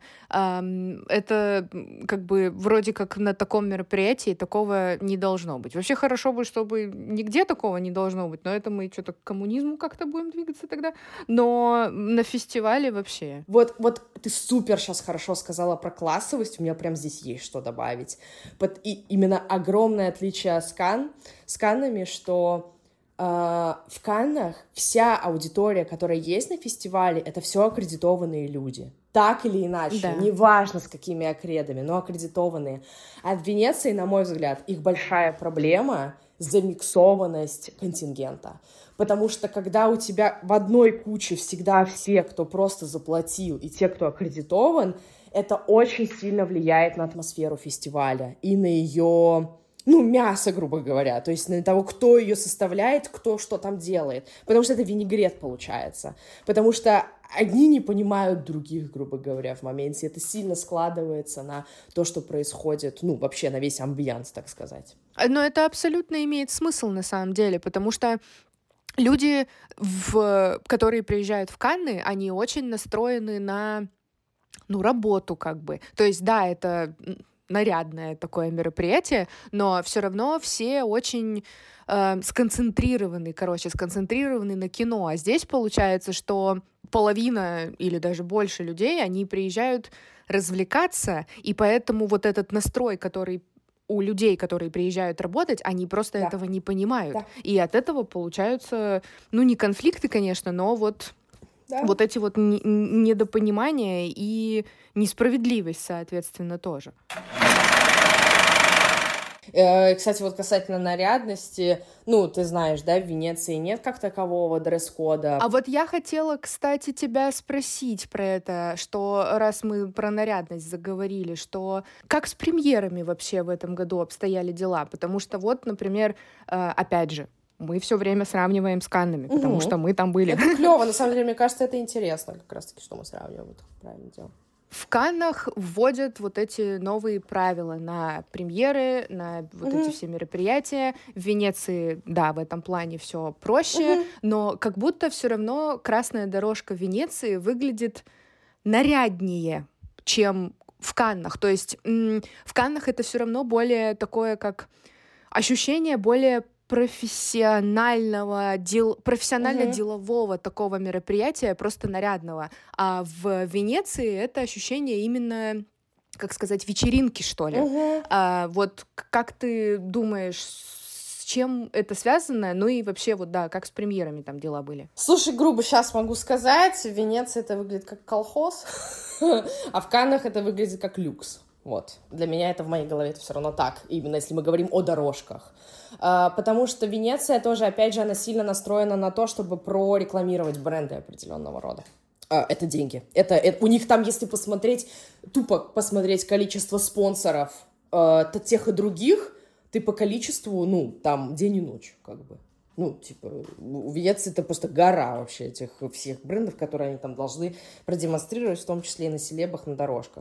Это как бы вроде как на таком мероприятии такого не должно быть. Вообще хорошо бы, чтобы нигде такого не должно быть, но это мы что-то к коммунизму как-то будем двигаться тогда. Но на фестивале вообще. Вот ты супер сейчас хорошо сказала про классовость, у меня прям здесь есть что добавить. И именно огромное отличие с Каннами, что в Каннах вся аудитория, которая есть на фестивале, это все аккредитованные люди. Так или иначе, да. Неважно с какими аккредами, но аккредитованные. А в Венеции, на мой взгляд, их большая проблема — замиксованность контингента. Потому что когда у тебя в одной куче всегда все, кто просто заплатил, и те, кто аккредитован, это очень сильно влияет на атмосферу фестиваля и на ее... ну, мясо, грубо говоря, то есть на того, кто ее составляет, кто что там делает, потому что это винегрет получается, потому что одни не понимают других, грубо говоря, в моменте, это сильно складывается на то, что происходит, ну, вообще на весь амбианс, так сказать. Но это абсолютно имеет смысл на самом деле, потому что люди, которые приезжают в Канны, они очень настроены на, ну, работу как бы. То есть, да, это нарядное такое мероприятие, но все равно все очень сконцентрированы на кино. А здесь получается, что половина или даже больше людей, они приезжают развлекаться, и поэтому вот этот настрой, который у людей, которые приезжают работать, они просто этого не понимают. Да. И от этого получаются, ну, не конфликты, конечно, но вот эти вот недопонимания и несправедливость, соответственно, тоже. Кстати, вот касательно нарядности, ну, ты знаешь, да, в Венеции нет как такового дресс-кода. А вот я хотела, кстати, тебя спросить про это, что раз мы про нарядность заговорили, что как с премьерами вообще в этом году обстояли дела? Потому что вот, например, опять же, мы все время сравниваем с Каннами, потому что мы там были. Это клево, на самом деле, мне кажется, это интересно, как раз-таки, что мы сравниваем, это правильно делаем. В Каннах вводят вот эти новые правила на премьеры, на вот эти все мероприятия. В Венеции, да, в этом плане все проще, но как будто все равно красная дорожка Венеции выглядит наряднее, чем в Каннах. То есть в Каннах это все равно более такое, как ощущение более профессионально-делового такого мероприятия, просто нарядного. А в Венеции это ощущение именно, как сказать, вечеринки, что ли. Вот как ты думаешь, с чем это связано? Ну и вообще, вот да, как с премьерами там дела были? Слушай, грубо сейчас могу сказать, в Венеции это выглядит как колхоз, а в Каннах это выглядит как люкс. Вот. Для меня это в моей голове это все равно так, именно если мы говорим о дорожках. Потому что Венеция тоже, опять же, она сильно настроена на то, чтобы прорекламировать бренды определенного рода. Это деньги. У них там, если тупо посмотреть количество спонсоров тех и других, ты по количеству, ну, там, день и ночь, как бы. Ну, типа, у Венеции это просто гора вообще этих всех брендов, которые они там должны продемонстрировать, в том числе и на селебах, на дорожках.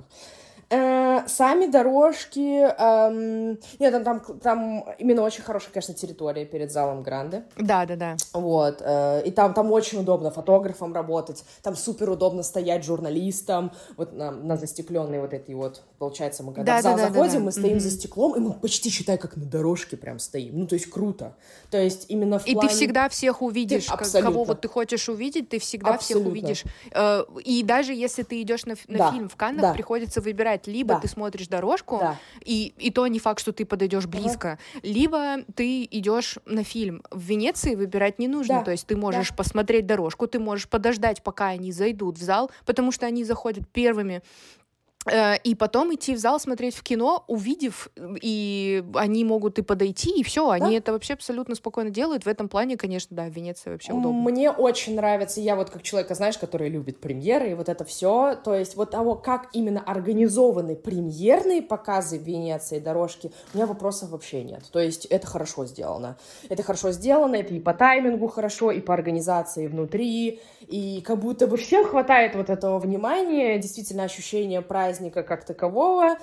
Сами дорожки... Нет, там именно очень хорошая, конечно, территория перед залом Гранде. Да. Вот. И там очень удобно фотографам работать. Там супер удобно стоять журналистам. Вот на застекленной вот этой вот... Получается, мы когда в зал заходим, мы стоим за стеклом, и мы почти, считай, как на дорожке прям стоим. Ну, то есть круто. То есть именно в плане... И ты всегда всех увидишь. Кого вот ты хочешь увидеть, ты всегда всех увидишь. И даже если ты идешь на фильм в Каннах, приходится выбирать. Либо ты смотришь дорожку, и то не факт, что ты подойдешь близко, либо ты идешь на фильм. В Венеции выбирать не нужно, то есть ты можешь посмотреть дорожку, ты можешь подождать, пока они зайдут в зал, потому что они заходят первыми, и потом идти в зал смотреть в кино, увидев, и они могут и подойти, и все, они это вообще абсолютно спокойно делают. В этом плане, конечно, да, в Венеции вообще удобно. Мне очень нравится, я вот как человек, знаешь, который любит премьеры и вот это все, то есть вот того, как именно организованы премьерные показы в Венеции, дорожки, у меня вопросов вообще нет. То есть это хорошо сделано. Это хорошо сделано, это и по таймингу хорошо, и по организации внутри, и как будто бы всем хватает вот этого внимания, действительно ощущение праздника как такового,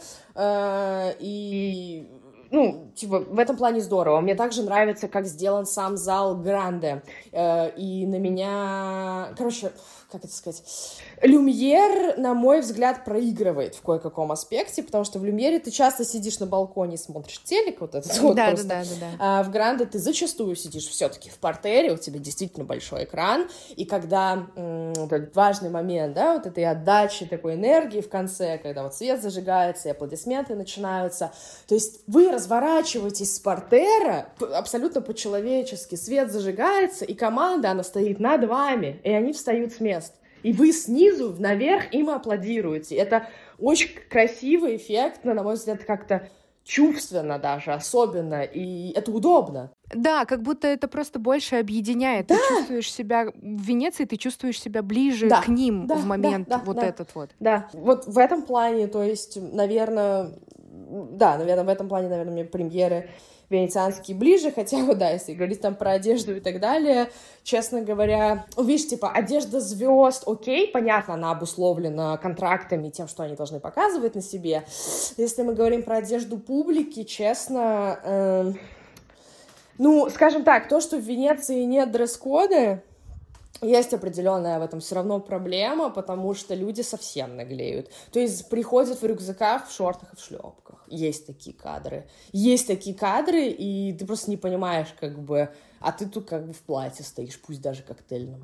и, ну, типа, в этом плане здорово. Мне также нравится, как сделан сам зал Гранде, и на меня, короче, как это сказать, Люмьер, на мой взгляд, проигрывает в кое-каком аспекте, потому что в Люмьере ты часто сидишь на балконе и смотришь телек, вот этот вот просто. Да. А в Гранде ты зачастую сидишь все-таки в партере, у тебя действительно большой экран, и когда этот важный момент, да, вот этой отдачи, такой энергии в конце, когда вот свет зажигается и аплодисменты начинаются, то есть вы разворачиваетесь с партера абсолютно по-человечески, свет зажигается, и команда, она стоит над вами, и они встают с места. И вы снизу наверх им аплодируете. Это очень красивый, эффектно, на мой взгляд, как-то чувственно даже, особенно, и это удобно. Да, как будто это просто больше объединяет. Ты чувствуешь себя в Венеции, ты чувствуешь себя ближе к ним в момент этот вот. Да, вот в этом плане, то есть, наверное, да, наверное, в этом плане, наверное, мне премьеры венецианские ближе, хотя, вот, да, если говорить там про одежду и так далее, честно говоря, видишь, типа, одежда звезд, окей, понятно, она обусловлена контрактами, тем, что они должны показывать на себе. Если мы говорим про одежду публики, честно, ну, скажем так, то, что в Венеции нет дресс-кода, есть определенная в этом все равно проблема, потому что люди совсем наглеют. То есть приходят в рюкзаках, в шортах и в шлепках. Есть такие кадры. Есть такие кадры, и ты просто не понимаешь, как бы, а ты тут как бы в платье стоишь, пусть даже коктейльном.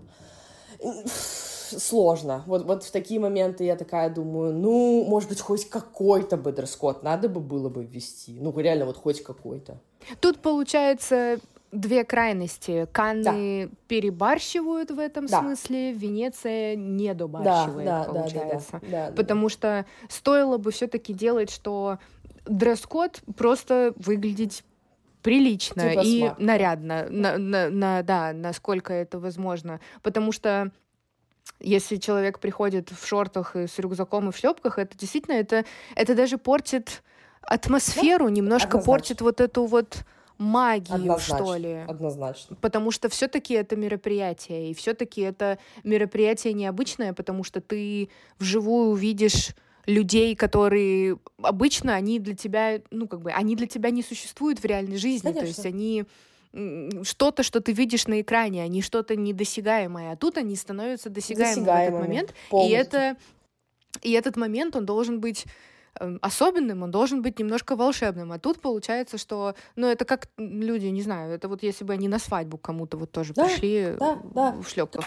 Сложно. Вот в такие моменты я такая думаю, ну, может быть, хоть какой-то бы дресс-код надо бы было бы ввести. Ну, реально, вот хоть какой-то. Тут, получается, две крайности. Канны перебарщивают в этом смысле, Венеция не добарщивает, получается. Потому что стоило бы все-таки делать, что дресс-код просто выглядеть прилично типа и смак. Нарядно, насколько это возможно. Потому что если человек приходит в шортах и с рюкзаком и в шлепках, это действительно, это даже портит атмосферу, немножко портит вот эту вот магию, что ли. Однозначно. Потому что все-таки это мероприятие, и все-таки это мероприятие необычное, потому что ты вживую видишь людей, которые обычно они для тебя, ну, как бы, они для тебя не существуют в реальной жизни. Конечно. То есть они что-то, что ты видишь на экране, они что-то недосягаемое, а тут они становятся досягаемыми в этот момент. И этот момент, он должен быть особенным, он должен быть немножко волшебным. А тут получается, что, ну, это как люди, не знаю, это вот если бы они на свадьбу кому-то вот тоже пришли в шлепках.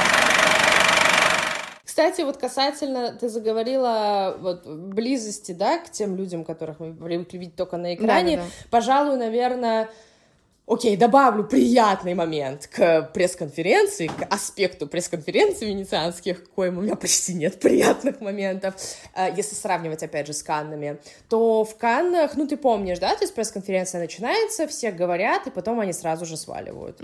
Кстати, вот касательно, ты заговорила вот близости, да, к тем людям, которых мы привыкли видеть только на экране, пожалуй, наверное... Окей, добавлю приятный момент к пресс-конференции, к аспекту пресс-конференции венецианских, к коим у меня почти нет приятных моментов. Если сравнивать, опять же, с Каннами, то в Каннах, ну, ты помнишь, да, то есть пресс-конференция начинается, все говорят, и потом они сразу же сваливают.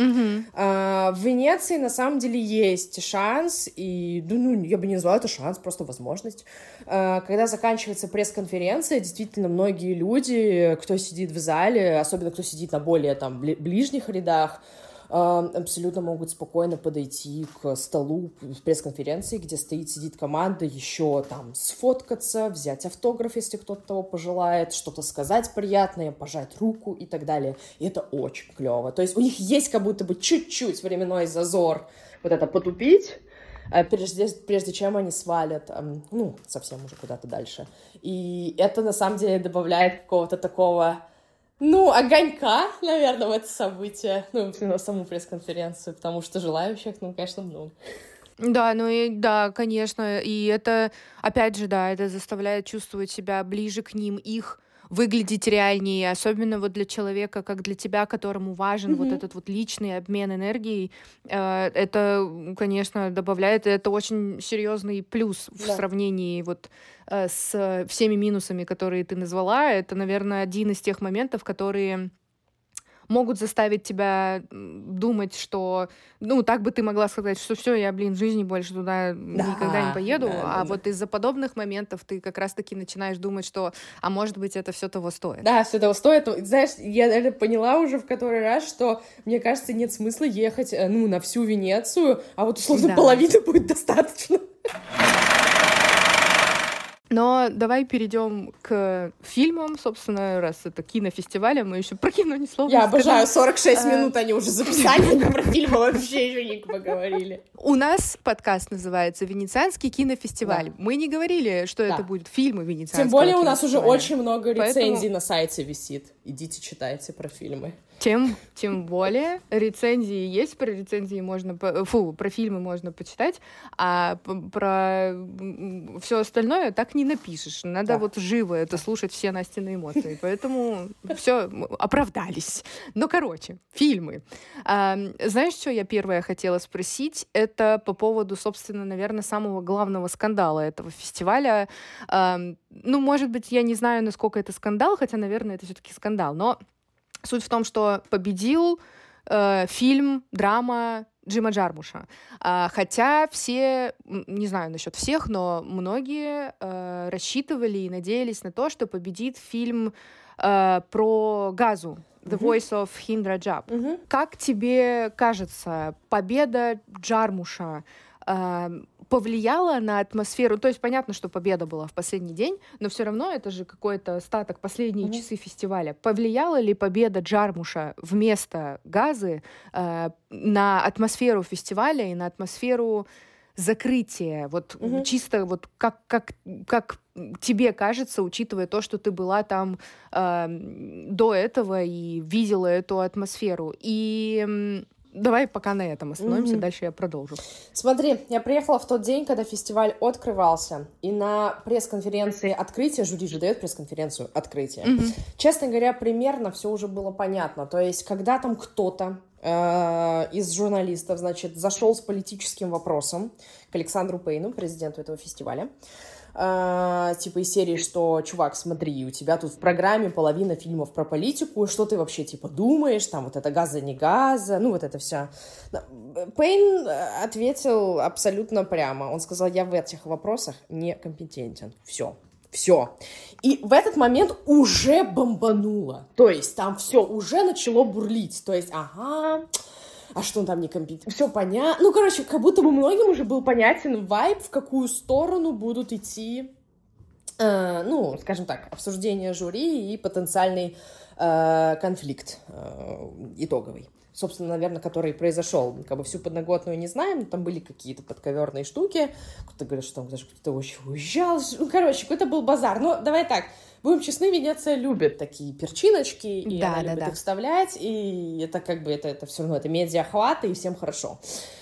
В Венеции, на самом деле, есть шанс, и, ну, я бы не назвала это шанс, просто возможность. Когда заканчивается пресс-конференция, действительно, многие люди, кто сидит в зале, особенно кто сидит на более, там, ближних рядах, абсолютно могут спокойно подойти к столу в пресс-конференции, где сидит команда, еще там сфоткаться, взять автограф, если кто-то того пожелает, что-то сказать приятное, пожать руку и так далее. И это очень клево. То есть у них есть как будто бы чуть-чуть временной зазор вот это потупить, прежде чем они свалят, ну, совсем уже куда-то дальше. И это, на самом деле, добавляет какого-то такого... Ну, огонька, наверное, в это событие, ну, на саму пресс-конференцию, потому что желающих, ну, конечно, много. Да, ну и да, конечно, и это, опять же, да, это заставляет чувствовать себя ближе к ним, их выглядеть реальнее, особенно вот для человека, как для тебя, которому важен вот этот вот личный обмен энергией, это, конечно, добавляет, это очень серьезный плюс в сравнении вот с всеми минусами, которые ты назвала. Это, наверное, один из тех моментов, которые могут заставить тебя думать, что, ну, так бы ты могла сказать, что все, я, в жизни больше туда никогда не поеду, вот из-за подобных моментов ты как раз-таки начинаешь думать, что, а может быть, это все того стоит. Да, все того стоит. Знаешь, я, наверное, поняла уже в который раз, что, мне кажется, нет смысла ехать, ну, на всю Венецию, а вот, условно, половины будет достаточно. Но давай перейдем к фильмам, собственно, раз это кинофестиваль, а мы еще про кино ни слова не сказали. Я обожаю, 46 минут они уже записали, мы про фильмы вообще еще не поговорили. У нас подкаст называется «Венецианский кинофестиваль». Мы не говорили, что это будет фильмы венецианского кинофестиваля. Тем более у нас уже очень много рецензий на сайте висит. Идите, читайте про фильмы. Тем более рецензии есть, про рецензии можно, про фильмы можно почитать, а про все остальное так не напишешь. Надо вот живо это слушать, все Настины эмоции. Поэтому все оправдались. Но, короче, фильмы. Знаешь, что я первое хотела спросить? Это по поводу, собственно, наверное, самого главного скандала этого фестиваля. Ну, может быть, я не знаю, насколько это скандал, хотя, наверное, это все-таки скандал, но суть в том, что победил фильм, драма Джима Джармуша. Хотя все, не знаю насчет всех, но многие рассчитывали и надеялись на то, что победит фильм про Газу. The Voice of Hind Rajab. Как тебе кажется, победа Джармуша повлияла на атмосферу? То есть понятно, что победа была в последний день, но все равно это же какой-то остаток, последние часы фестиваля. Повлияла ли победа Джармуша вместо Газы на атмосферу фестиваля и на атмосферу закрытия? Вот чисто вот как тебе кажется, учитывая то, что ты была там до этого и видела эту атмосферу. И давай пока на этом остановимся, дальше я продолжу. Смотри, я приехала в тот день, когда фестиваль открывался, и на пресс-конференции открытия, жюри же дает пресс-конференцию открытия. Честно говоря, примерно все уже было понятно. То есть, когда там кто-то из журналистов, значит, зашел с политическим вопросом к Александру Пейну, президенту этого фестиваля, типа из серии, что, чувак, смотри, у тебя тут в программе половина фильмов про политику, что ты вообще, типа, думаешь, там, вот это газа, не газа, ну, вот это все. Пейн ответил абсолютно прямо. Он сказал, я в этих вопросах некомпетентен. Все. И в этот момент уже бомбануло. То есть там все уже начало бурлить. То есть, а что он там не компетентен? Все понятно. Ну, короче, как будто бы многим уже был понятен вайб, в какую сторону будут идти, ну, скажем так, обсуждение жюри и потенциальный конфликт итоговый. Собственно, наверное, который произошел. Как бы всю подноготную не знаем, но там были какие-то подковерные штуки. Кто-то говорит, что там даже кто-то очень уезжал. Ну, короче, какой-то был базар. Но давай так, будем честны, Венеция любит такие перчиночки, и она любит их вставлять, и это как бы, это все равно, это медиа-охват, и всем хорошо.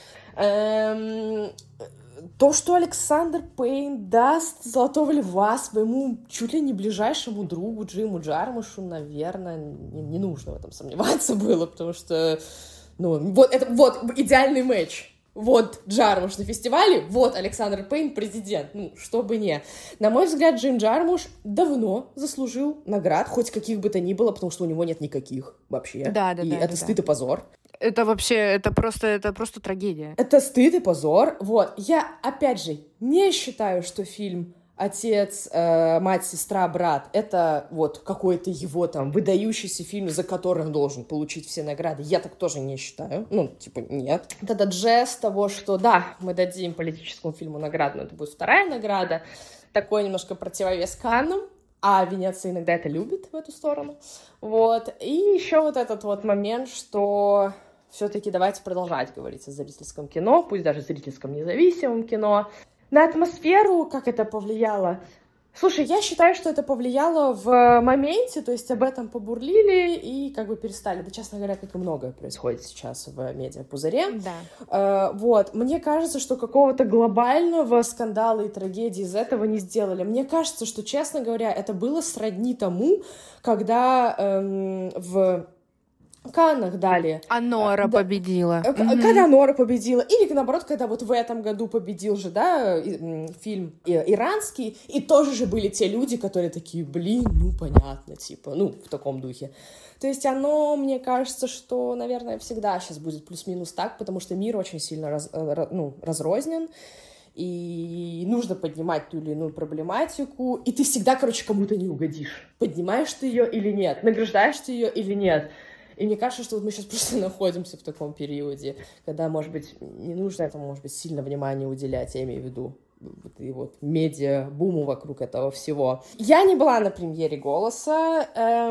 То, что Александр Пейн даст Золотого Льва своему чуть ли не ближайшему другу Джиму Джармушу, наверное, не нужно в этом сомневаться было, потому что, ну, вот идеальный матч. Вот Джармуш на фестивале, вот Александр Пейн президент. Ну, что бы не. На мой взгляд, Джим Джармуш давно заслужил наград, хоть каких бы то ни было, потому что у него нет никаких вообще. И это стыд и позор. Это вообще, это просто трагедия. Это стыд и позор. Вот. Я, опять же, не считаю, что фильм «Отец, мать, сестра, брат» — это вот какой-то его там выдающийся фильм, за который он должен получить все награды. Я так тоже не считаю. Ну, типа, нет. Вот этот жест того, что да, мы дадим политическому фильму награду, но это будет вторая награда, такой немножко противовес Каннам. А Венеция иногда это любит в эту сторону. Вот. И еще вот этот вот момент, что все-таки давайте продолжать говорить о зрительском кино, пусть даже зрительском независимом кино. На атмосферу, как это повлияло? Слушай, я считаю, что это повлияло в моменте, то есть об этом побурлили и как бы перестали. Да, честно говоря, как и многое происходит сейчас в медиапузыре. Да. Вот. Мне кажется, что какого-то глобального скандала и трагедии из этого не сделали. Мне кажется, что, честно говоря, это было сродни тому, когда в Каннах дали. Анора победила. Когда Анора победила. Или, наоборот, когда вот в этом году победил же, да, фильм иранский. И тоже же были те люди, которые такие, блин, ну, понятно, типа, ну, в таком духе. То есть оно, мне кажется, что, наверное, всегда сейчас будет плюс-минус так, потому что мир очень сильно разрознен. И нужно поднимать ту или иную проблематику. И ты всегда, короче, кому-то не угодишь. Поднимаешь ты ее или нет? Награждаешь ты ее или нет? И мне кажется, что вот мы сейчас просто находимся в таком периоде, когда, может быть, не нужно этому, может быть, сильно внимания уделять, я имею в виду, и вот медиа-буму вокруг этого всего. Я не была на премьере «Голоса».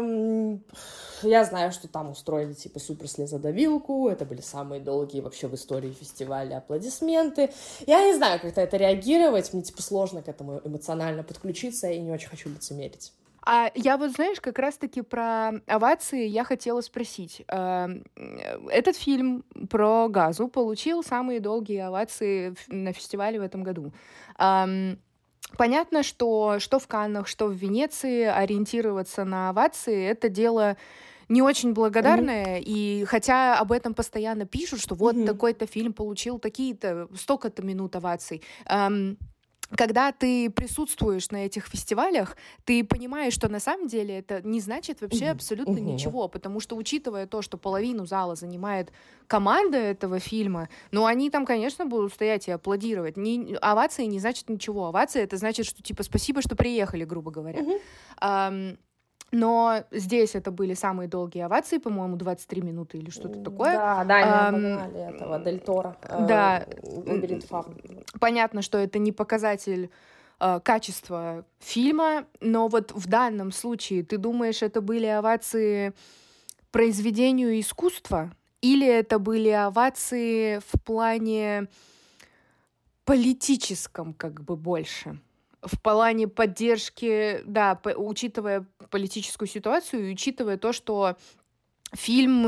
Я знаю, что там устроили, типа, суперслезодавилку. Это были самые долгие вообще в истории фестиваля аплодисменты. Я не знаю, как на это реагировать. Мне, типа, сложно к этому эмоционально подключиться, и не очень хочу лицемерить. А я вот, знаешь, как раз-таки про овации я хотела спросить. Этот фильм про Газу получил самые долгие овации на фестивале в этом году. Понятно, что в Каннах, что в Венеции ориентироваться на овации — это дело не очень благодарное, и хотя об этом постоянно пишут, что вот такой-то фильм получил такие-то, столько-то минут оваций. когда ты присутствуешь на этих фестивалях, ты понимаешь, что на самом деле это не значит вообще абсолютно ничего, потому что, учитывая то, что половину зала занимает команда этого фильма, ну, они там, конечно, будут стоять и аплодировать. Овации не значит ничего. Овация — это значит, что, типа, спасибо, что приехали, грубо говоря. Но здесь это были самые долгие овации, по-моему, 23 минуты или что-то такое. Да, они обогнали этого Дель Торо. Да. «Лабиринт фавна». Понятно, что это не показатель качества фильма, но вот в данном случае ты думаешь, это были овации произведению искусства, или это были овации в плане политическом, как бы, больше? В плане поддержки, да, учитывая политическую ситуацию и учитывая то, что фильм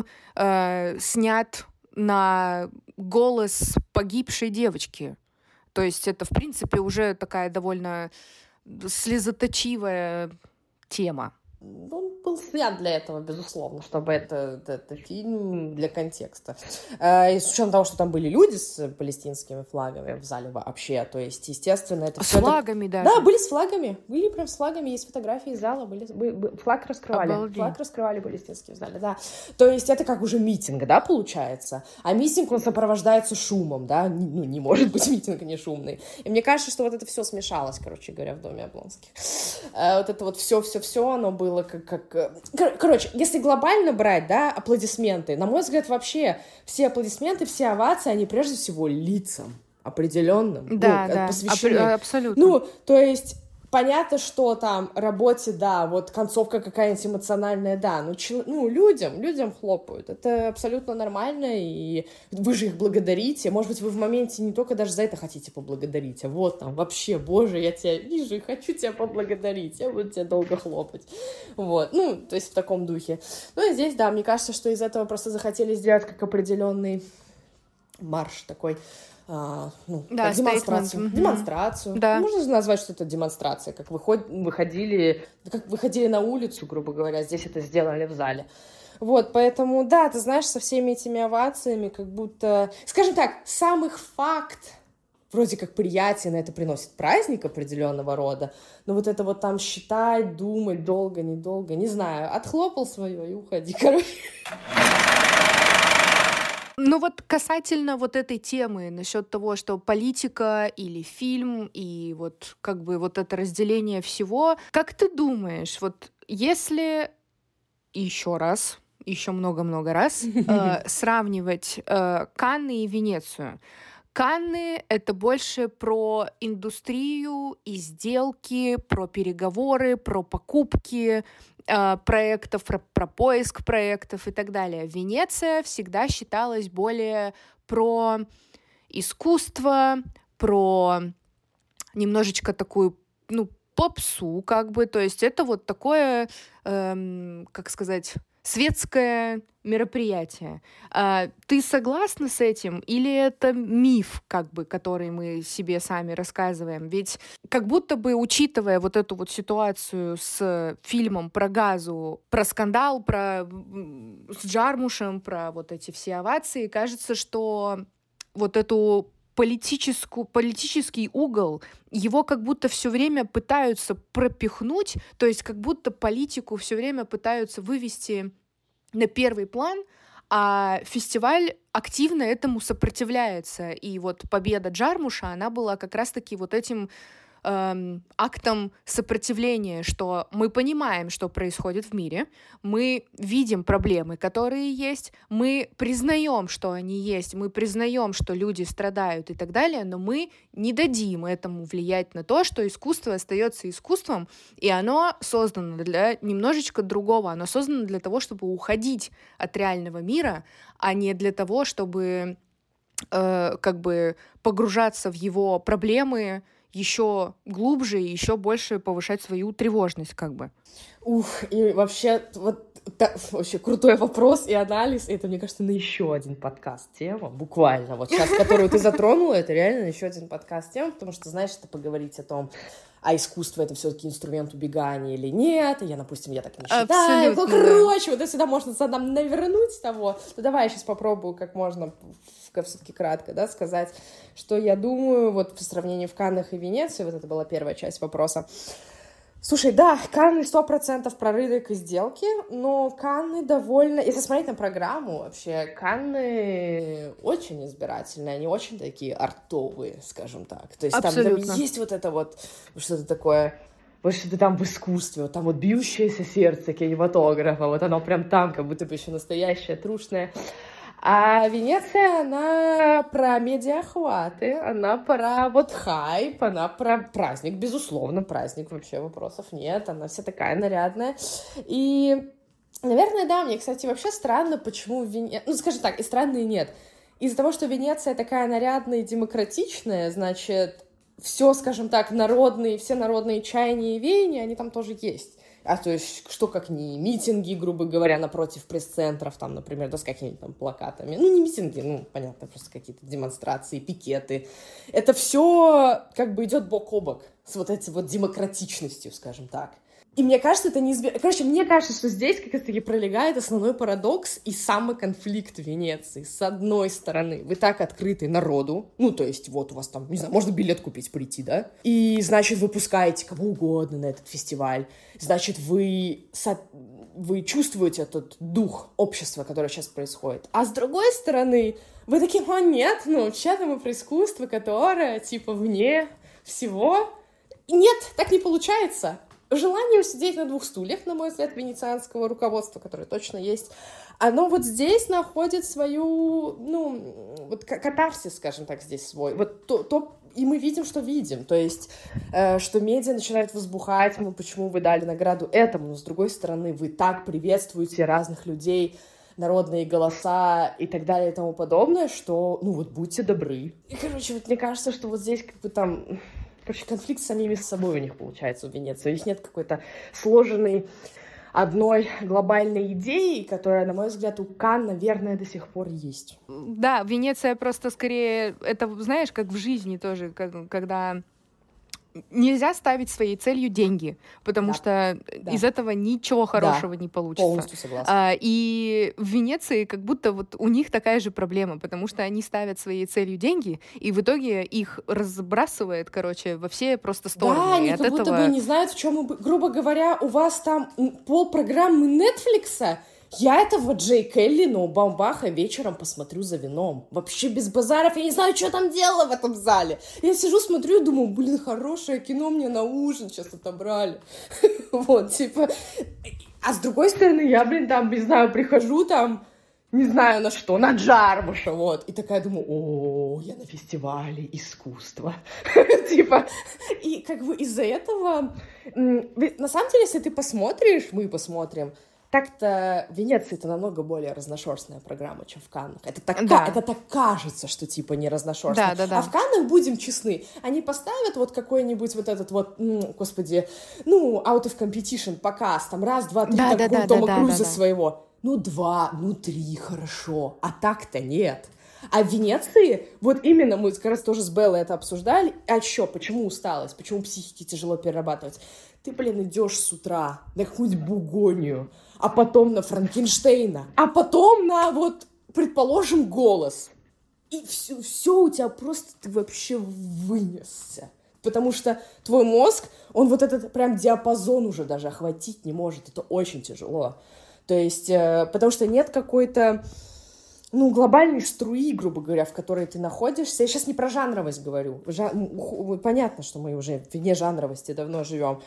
снят на голос погибшей девочки. То есть это, в принципе, уже такая довольно слезоточивая тема. Он был снят для этого, безусловно, чтобы это фильм для контекста. И с учетом того, что там были люди с палестинскими флагами в зале вообще, то есть, естественно, это с флагами даже. Да, были с флагами. Были прям с флагами, есть фотографии из зала. Флаг раскрывали. Обалдеть. Флаг раскрывали палестинский в зале, да. То есть это как уже митинг, да, получается. А митинг, он сопровождается шумом, да. Ну, не может быть митинг не шумный. И мне кажется, что вот это все смешалось, короче говоря, в доме Облонских. Вот это вот все, оно было как... Короче, если глобально брать, да, аплодисменты, на мой взгляд, вообще все аплодисменты, все овации, они прежде всего лицам определенным, да, посвящены. Абсолютно. Ну, то есть понятно, что там работе, да, вот концовка какая-нибудь эмоциональная, да, людям хлопают, это абсолютно нормально, и вы же их благодарите, может быть, вы в моменте не только даже за это хотите поблагодарить, а вот там вообще, боже, я тебя вижу и хочу тебя поблагодарить, я буду тебя долго хлопать, вот, то есть в таком духе. Ну, и здесь, да, мне кажется, что из этого просто захотели сделать как определенный марш такой, да, демонстрацию. Демонстрацию. Да. Можно назвать, что это демонстрация, как выходили на улицу, грубо говоря, здесь это сделали в зале. Вот, поэтому, да, ты знаешь, со всеми этими овациями, как будто, скажем так, сам их факт, вроде как приятен, это приносит праздник определенного рода, но вот это вот там считать, думать долго, недолго, не знаю, отхлопал свое и уходи, короче. Ну вот касательно вот этой темы, насчет того, что политика или фильм, и вот как бы вот это разделение всего, как ты думаешь, вот если еще много-много раз сравнивать Канны и Венецию, Канны — это больше про индустрию и сделки, про переговоры, про покупки проектов, про поиск проектов и так далее. Венеция всегда считалась более про искусство, про немножечко такую, попсу, как бы. То есть это вот такое, как сказать, светское мероприятие. Ты согласна с этим? Или это миф, как бы, который мы себе сами рассказываем? Ведь как будто бы, учитывая вот эту вот ситуацию с фильмом про Газу, про скандал, с Джармушем, про вот эти все овации, кажется, что вот эту политический угол, его как будто все время пытаются пропихнуть, то есть как будто политику все время пытаются вывести на первый план, а фестиваль активно этому сопротивляется. И вот победа Джармуша, она была как раз-таки вот этим актом сопротивления, что мы понимаем, что происходит в мире, мы видим проблемы, которые есть, мы признаем, что они есть, мы признаем, что люди страдают и так далее, но мы не дадим этому влиять на то, что искусство остается искусством, и оно создано для немножечко другого, оно создано для того, чтобы уходить от реального мира, а не для того, чтобы как бы погружаться в его проблемы еще глубже и еще больше повышать свою тревожность, как бы. И вообще, вообще крутой вопрос и анализ. Это, мне кажется, на еще один подкаст тема, буквально. Вот сейчас, которую ты затронула, это реально на еще один подкаст тема, потому что, знаешь, это поговорить о том, а искусство — это все-таки инструмент убегания или нет, и допустим, я так не считаю. Абсолютно, Ну, короче, вот это всегда можно нам навернуть того. Ну, давай я сейчас попробую как можно все-таки кратко, да, сказать, что я думаю, вот по сравнению в Каннах и Венеции, вот это была первая часть вопроса. Слушай, да, Канны 100% про рынок и сделки, но Канны довольно... Если смотреть на программу, вообще, Канны очень избирательные, они очень такие артовые, скажем так. То есть там есть вот это вот что-то такое... Вот что-то там в искусстве, вот там вот бьющееся сердце кинематографа, вот оно прям там, как будто бы еще настоящее, трушное. А Венеция, она про медиаохваты, она про вот хайп, она про праздник, безусловно, праздник, вообще вопросов нет, она вся такая нарядная. И, наверное, да, мне, кстати, вообще странно, почему Венеция... Ну, скажем так, и странно, и нет. Из-за того, что Венеция такая нарядная и демократичная, значит, все, скажем так, народные, все народные чаяния и веяния, они там тоже есть. А то есть, что как не митинги, грубо говоря, напротив пресс-центров, там, например, да, с какими-то там плакатами. Ну, не митинги, ну, понятно, просто какие-то демонстрации, пикеты. Это все как бы идет бок о бок с вот этой вот демократичностью, скажем так. И мне кажется, это неизбежно. Короче, мне кажется, что здесь как раз-таки пролегает основной парадокс и самый конфликт Венеции. С одной стороны, вы так открыты народу, ну, то есть вот у вас там, не знаю, можно билет купить, прийти, да? И, значит, вы пускаете кого угодно на этот фестиваль. Значит, вы чувствуете этот дух общества, которое сейчас происходит. А с другой стороны, вы такие, нет, ну, вообще-то мы про искусство, которое, типа, вне всего. Нет, так не получается. Желание усидеть на двух стульях, на мой взгляд, венецианского руководства, которое точно есть, оно вот здесь находит свою, ну, вот катарсис, скажем так, здесь свой. Вот и мы видим, что видим. То есть, что медиа начинают возбухать, почему вы дали награду этому, но с другой стороны, вы так приветствуете разных людей, народные голоса и так далее и тому подобное, что, ну вот, будьте добры. И, короче, вот мне кажется, что вот здесь как бы там... Короче, конфликт с самими собой у них получается в Венеции. У них нет какой-то сложенной одной глобальной идеи, которая, на мой взгляд, у Канн, наверное, до сих пор есть. Да, Венеция просто скорее... Это, знаешь, как в жизни тоже, когда... Нельзя ставить своей целью деньги, потому что из этого ничего хорошего не получится. Полностью согласна. И в Венеции как будто вот у них такая же проблема, потому что они ставят своей целью деньги, и в итоге их разбрасывает, короче, во все просто стороны. Да, они как будто бы не знают, в чем... Грубо говоря, у вас там полпрограммы Нетфликса. Я этого Джей Келли, но бамбаха вечером посмотрю за вином. Вообще без базаров, я не знаю, что там делала в этом зале. Я сижу, смотрю и думаю, блин, хорошее кино мне на ужин сейчас отобрали. Вот, типа... А с другой стороны, я, блин, там, не знаю, прихожу там, не знаю на что, на Джармуша, вот. И такая думаю, о, я на фестивале искусства. Типа, и как бы из-за этого... На самом деле, если ты посмотришь, мы посмотрим, так-то в Венеции-то намного более разношерстная программа, чем в Каннах. Это так кажется, что типа не разношерстная. Да. А в Каннах, будем честны, они поставят вот какой-нибудь вот этот вот, господи, ну, out of competition показ, там раз, два, три, такого Тома Круза своего. Ну, 2, ну, 3, хорошо. А так-то нет. А в Венеции, вот именно мы как раз тоже с Беллой это обсуждали. А что, почему усталость? Почему психике тяжело перерабатывать? Ты, блин, идешь с утра на какую-нибудь Бугонию, а потом на Франкенштейна, а потом на, вот, предположим, Голос. И все у тебя просто, ты вообще вынесся. Потому что твой мозг, он вот этот прям диапазон уже даже охватить не может. Это очень тяжело. То есть, потому что нет какой-то, ну, глобальной струи, грубо говоря, в которой ты находишься. Я сейчас не про жанровость говорю. Понятно, что мы уже вне жанровости давно живем.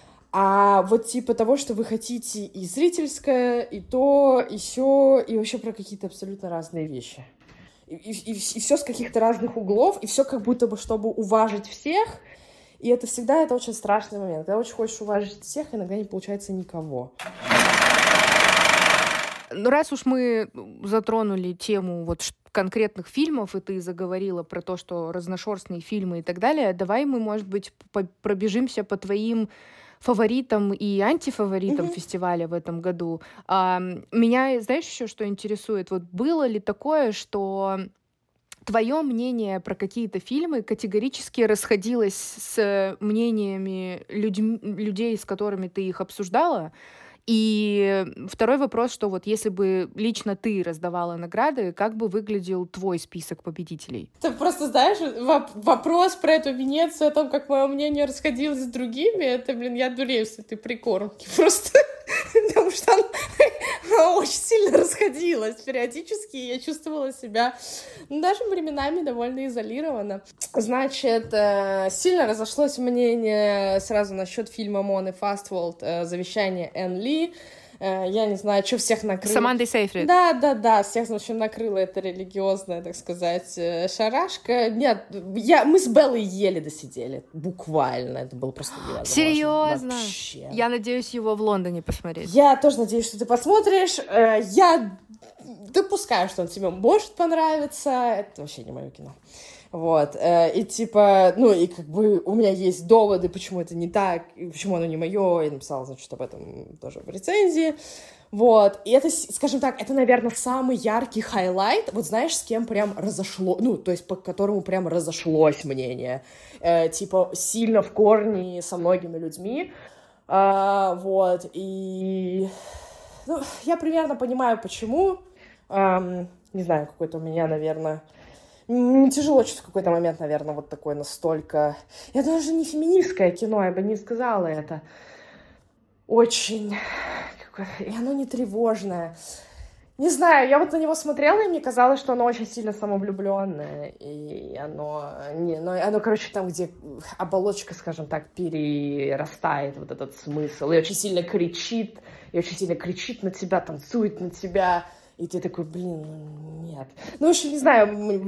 А вот типа того, что вы хотите и зрительское, и то, и сё, и вообще про какие-то абсолютно разные вещи. И все с каких-то разных углов, и все как будто бы, чтобы уважить всех. И это всегда это очень страшный момент. Когда очень хочешь уважить всех, иногда не получается никого. Ну, раз уж мы затронули тему вот конкретных фильмов, и ты заговорила про то, что разношерстные фильмы и так далее, давай мы, может быть, пробежимся по твоим фаворитам и антифаворитам фестиваля в этом году. Меня, знаешь, еще что интересует? Вот было ли такое, что твое мнение про какие-то фильмы категорически расходилось с мнениями людей, с которыми ты их обсуждала. И второй вопрос, что вот если бы лично ты раздавала награды, как бы выглядел твой список победителей? Ты просто знаешь, вопрос про эту Венецию, о том, как мое мнение расходилось с другими, это, я дурею с этой прикормки просто. Потому что она очень сильно расходилась. Периодически я чувствовала себя даже временами довольно изолированно. Значит, сильно разошлось мнение сразу насчет фильма Моны Фастволд «Завещание Энн Ли». Я не знаю, что всех накрыло. С Амандой Сейфрид. Да, всех, в общем, накрыла эта религиозная, так сказать, шарашка. Нет, мы с Беллой еле досидели, буквально, это было просто невозможно. Серьезно? Вообще. Я надеюсь его в Лондоне посмотреть. Я тоже надеюсь, что ты посмотришь. Я допускаю, что он тебе может понравиться. Это вообще не мое кино. Вот, и типа, ну, и как бы у меня есть доводы, почему это не так, и почему оно не мое, я написала, значит, об этом тоже в рецензии, вот, и это, скажем так, это, наверное, самый яркий хайлайт, вот знаешь, с кем прям разошло, ну, то есть по которому прям разошлось мнение, типа, сильно в корне со многими людьми, вот, и, ну, я примерно понимаю, почему, не знаю, какой-то у меня, наверное... Тяжело что-то в какой-то момент, наверное, вот такое настолько... Я даже не феминистское кино, я бы не сказала это. Очень... И оно не тревожное. Не знаю, я вот на него смотрела, и мне казалось, что оно очень сильно самовлюбленное. И оно, короче, там, где оболочка, скажем так, перерастает вот этот смысл. И очень сильно кричит на тебя, танцует на тебя. И ты такой, блин, нет. Ну, в общем, не знаю,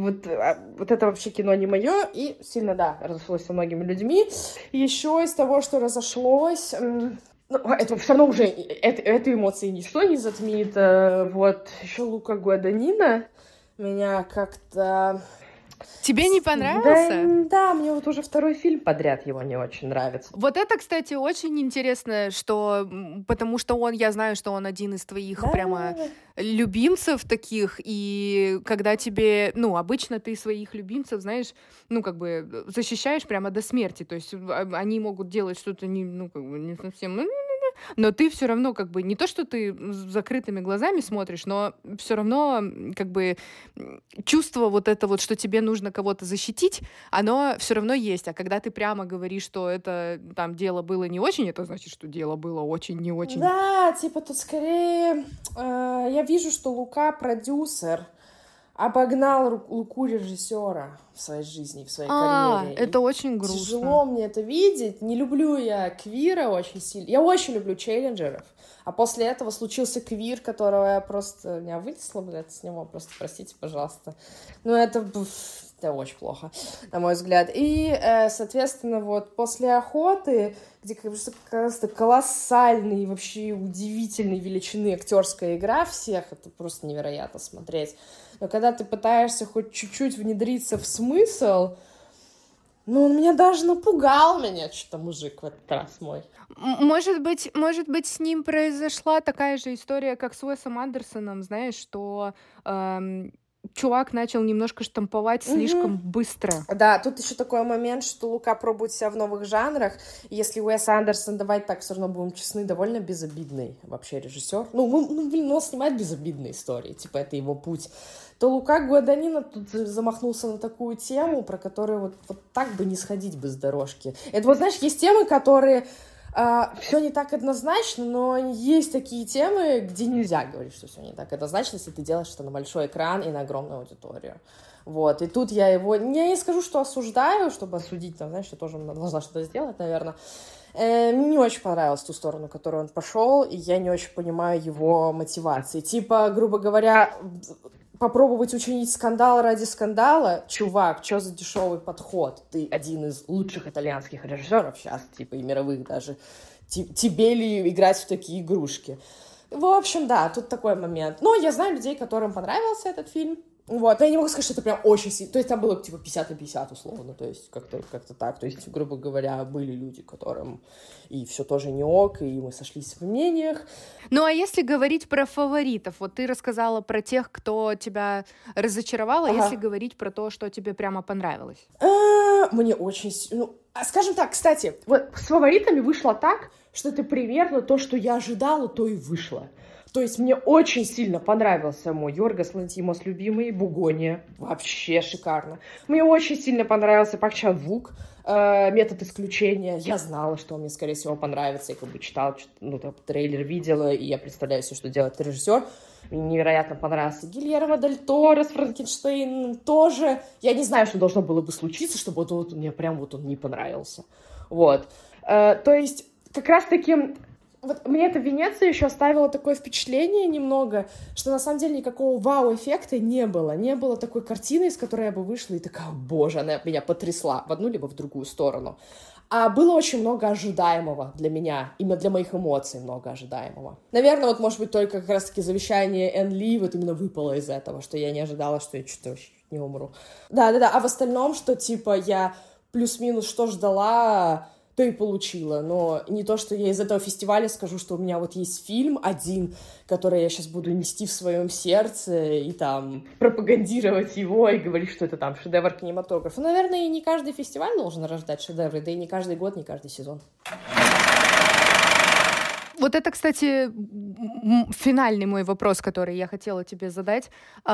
вот это вообще кино не мое. И сильно, да, разошлось со многими людьми. И еще из того, что разошлось... Ну, это все равно уже, эту эмоции ничто не затмит. Вот, еще Лука Гуаданино меня как-то... Тебе не понравился? Да, мне вот уже второй фильм подряд его не очень нравится. Вот это, кстати, очень интересно, что... Потому что я знаю, что он один из твоих прямо любимцев таких, и когда тебе... Ну, обычно ты своих любимцев, знаешь, ну, как бы защищаешь прямо до смерти, то есть они могут делать что-то не совсем... Но ты все равно как бы не то, что ты с закрытыми глазами смотришь, но все равно как бы чувство вот это вот, что тебе нужно кого-то защитить, оно все равно есть. А когда ты прямо говоришь, что это там дело было не очень, это значит, что дело было очень не очень. Да, типа тут скорее я вижу, что Лука продюсер обогнал Луку режиссера в своей жизни, в своей карьере. Это очень грустно. Тяжело мне это видеть. Не люблю я квира очень сильно. Я очень люблю челленджеров. А после этого случился квир, которого я просто... Меня вынесло, блядь, с него. Просто простите, пожалуйста. Ну, это очень плохо, на мой взгляд. И, соответственно, вот после «Охоты», где как бы колоссальной и вообще удивительной величины актерская игра всех, это просто невероятно смотреть. Но когда ты пытаешься хоть чуть-чуть внедриться в смысл, ну, он меня даже напугал, что-то мужик в этот раз мой. Может быть, с ним произошла такая же история, как с Уэсом Андерсоном, знаешь, что чувак начал немножко штамповать слишком быстро. Да, тут еще такой момент, что Лука пробует себя в новых жанрах. Если Уэс Андерсон, давайте так, все равно будем честны, довольно безобидный вообще режиссер. Он снимает безобидные истории, типа это его путь. То Лука Гуаданино тут замахнулся на такую тему, про которую вот так бы не сходить бы с дорожки. Это вот, знаешь, есть темы, которые... все не так однозначно, но есть такие темы, где нельзя говорить, что все не так однозначно, если ты делаешь это на большой экран и на огромную аудиторию. Вот, и тут я его... Я не скажу, что осуждаю, чтобы осудить, там, знаешь, я тоже должна что-то сделать, наверное. Мне не очень понравилась ту сторону, в которую он пошел, и я не очень понимаю его мотивации. Типа, грубо говоря, попробовать учинить скандал ради скандала, чувак, что за дешевый подход? Ты один из лучших итальянских режиссеров сейчас, типа, и мировых даже. Тебе ли играть в такие игрушки? В общем, да, тут такой момент. Но я знаю людей, которым понравился этот фильм. Вот, но я не могу сказать, что это прям очень сильно. То есть там было типа 50 на 50 условно, то есть как-то так. То есть, грубо говоря, были люди, которым и все тоже не ок, и мы сошлись в мнениях. Ну а если говорить про фаворитов, вот ты рассказала про тех, кто тебя разочаровал, а если говорить про то, что тебе прямо понравилось? Мне очень... Ну, скажем так, кстати, вот с фаворитами вышло так, что это примерно то, что я ожидала, то и вышло. То есть мне очень сильно понравился мой Йоргос Лантимос любимый, Бугония, вообще шикарно. Мне очень сильно понравился Пак Чан Вук, метод исключения. Я знала, что он мне, скорее всего, понравится. Я как бы читала, ну, там, трейлер видела, и я представляю себе, что делает режиссер. Мне невероятно понравился Гильермо Дель Торо с Франкенштейн тоже. Я не знаю, что должно было бы случиться, чтобы вот мне прям вот он не понравился. Вот. То есть как раз-таки... Вот мне эта Венеция еще оставила такое впечатление немного, что на самом деле никакого вау-эффекта не было. Не было такой картины, из которой я бы вышла и такая, боже, она меня потрясла в одну либо в другую сторону. А было очень много ожидаемого для меня, именно для моих эмоций много ожидаемого. Наверное, вот, может быть, только как раз-таки завещание Энн Ли вот именно выпало из этого, что я не ожидала, что я что-то не умру. Да-да-да, а в остальном, что, типа, я плюс-минус что ждала... то и получила, но не то, что я из этого фестиваля скажу, что у меня вот есть фильм один, который я сейчас буду нести в своем сердце и там пропагандировать его и говорить, что это там шедевр кинематографа. Наверное, и не каждый фестиваль должен рождать шедевры, да и не каждый год, не каждый сезон. Вот это, кстати, финальный мой вопрос, который я хотела тебе задать,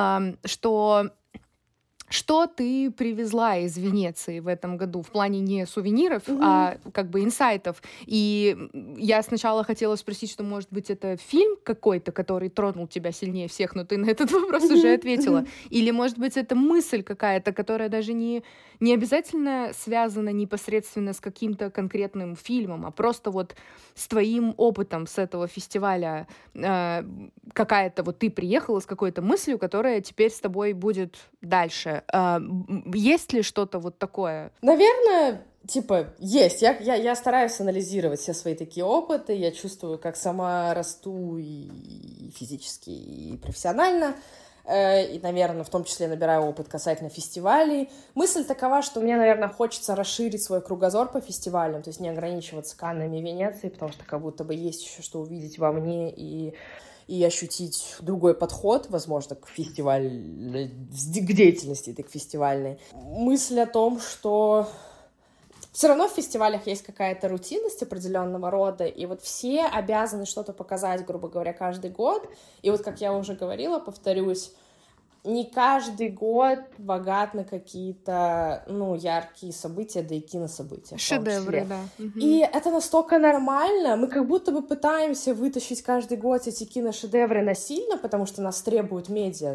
что ты привезла из Венеции в этом году в плане не сувениров, а как бы инсайтов? И я сначала хотела спросить, что, может быть, это фильм какой-то, который тронул тебя сильнее всех, но ты на этот вопрос уже ответила. Или, может быть, это мысль какая-то, которая даже не обязательно связана непосредственно с каким-то конкретным фильмом, а просто вот с твоим опытом с этого фестиваля. Какая-то вот ты приехала с какой-то мыслью, которая теперь с тобой будет дальше. Есть ли что-то вот такое? Наверное, типа, есть. Я стараюсь анализировать все свои такие опыты. Я чувствую, как сама расту и физически, и профессионально. И, наверное, в том числе набираю опыт касательно фестивалей. Мысль такова, что мне, наверное, хочется расширить свой кругозор по фестивалям, то есть не ограничиваться Каннами и Венецией, потому что как будто бы есть еще что увидеть во мне и ощутить другой подход, возможно, к фестивалю, к деятельности этой фестивальной. Мысль о том, что все равно в фестивалях есть какая-то рутинность определенного рода, и вот все обязаны что-то показать, грубо говоря, каждый год. И вот, как я уже говорила, повторюсь, не каждый год богат на какие-то, ну, яркие события, да и кинособытия. Шедевры, да. И это настолько нормально, мы как будто бы пытаемся вытащить каждый год эти киношедевры насильно, потому что нас требует медиа,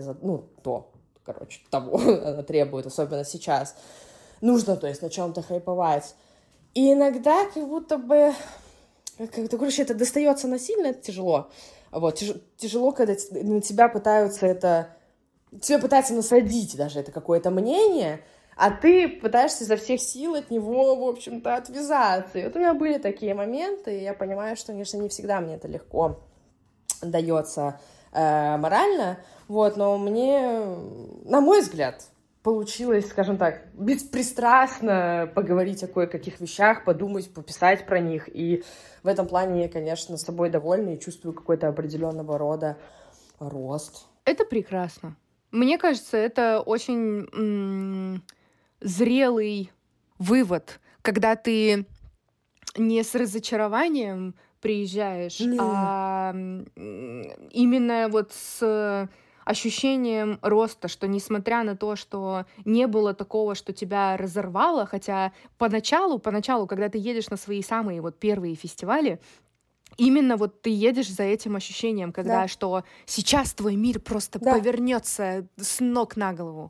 того она требует, особенно сейчас. Нужно, то есть, на чем-то хайповать. И иногда как будто бы, короче, это достается насильно, это тяжело. Вот, тяжело, когда на тебя пытаются тебе пытаются насадить даже это какое-то мнение, а ты пытаешься изо всех сил от него, в общем-то, отвязаться. И вот у меня были такие моменты, и я понимаю, что, конечно, не всегда мне это легко дается морально, вот, но мне, на мой взгляд, получилось, скажем так, беспристрастно поговорить о кое-каких вещах, подумать, пописать про них, и в этом плане я, конечно, с собой довольна и чувствую какой-то определенного рода рост. Это прекрасно. Мне кажется, это очень зрелый вывод, когда ты не с разочарованием приезжаешь, а именно вот с ощущением роста, что несмотря на то, что не было такого, что тебя разорвало, хотя поначалу, когда ты едешь на свои самые вот первые фестивали, именно вот ты едешь за этим ощущением, когда что сейчас твой мир просто повернется с ног на голову.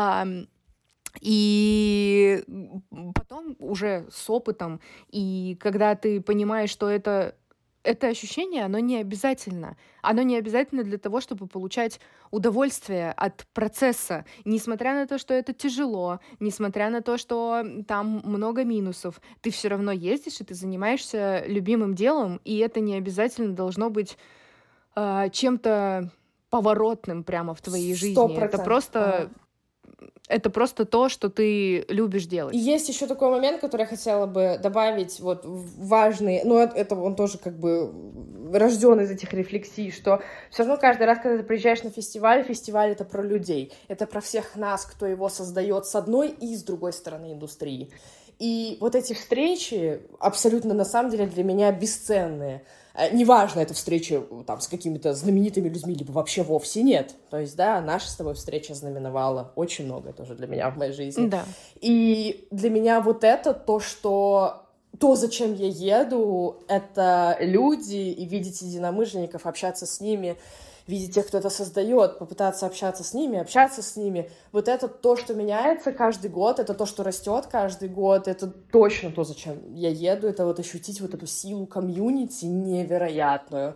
И потом уже с опытом, и когда ты понимаешь, что это ощущение, оно не обязательно. Оно не обязательно для того, чтобы получать удовольствие от процесса. Несмотря на то, что это тяжело, несмотря на то, что там много минусов, ты все равно ездишь, и ты занимаешься любимым делом, и это не обязательно должно быть чем-то поворотным прямо в твоей жизни. 100%. Это просто то, что ты любишь делать. И есть еще такой момент, который я хотела бы добавить, вот, важный, но это он тоже как бы рожден из этих рефлексий, что все равно каждый раз, когда ты приезжаешь на фестиваль, фестиваль — это про людей, это про всех нас, кто его создает с одной и с другой стороны индустрии. И вот эти встречи абсолютно, на самом деле, для меня бесценные. Неважно, это встреча там с какими-то знаменитыми людьми, либо вообще вовсе нет. То есть, да, наша с тобой встреча знаменовала очень многое тоже для меня в моей жизни. Да. И для меня вот это то, зачем я еду, это люди, и видеть единомышленников, общаться с ними, видеть тех, кто это создает, попытаться общаться с ними. Вот это то, что меняется каждый год, это то, что растет каждый год, это точно то, зачем я еду, это вот ощутить вот эту силу комьюнити невероятную,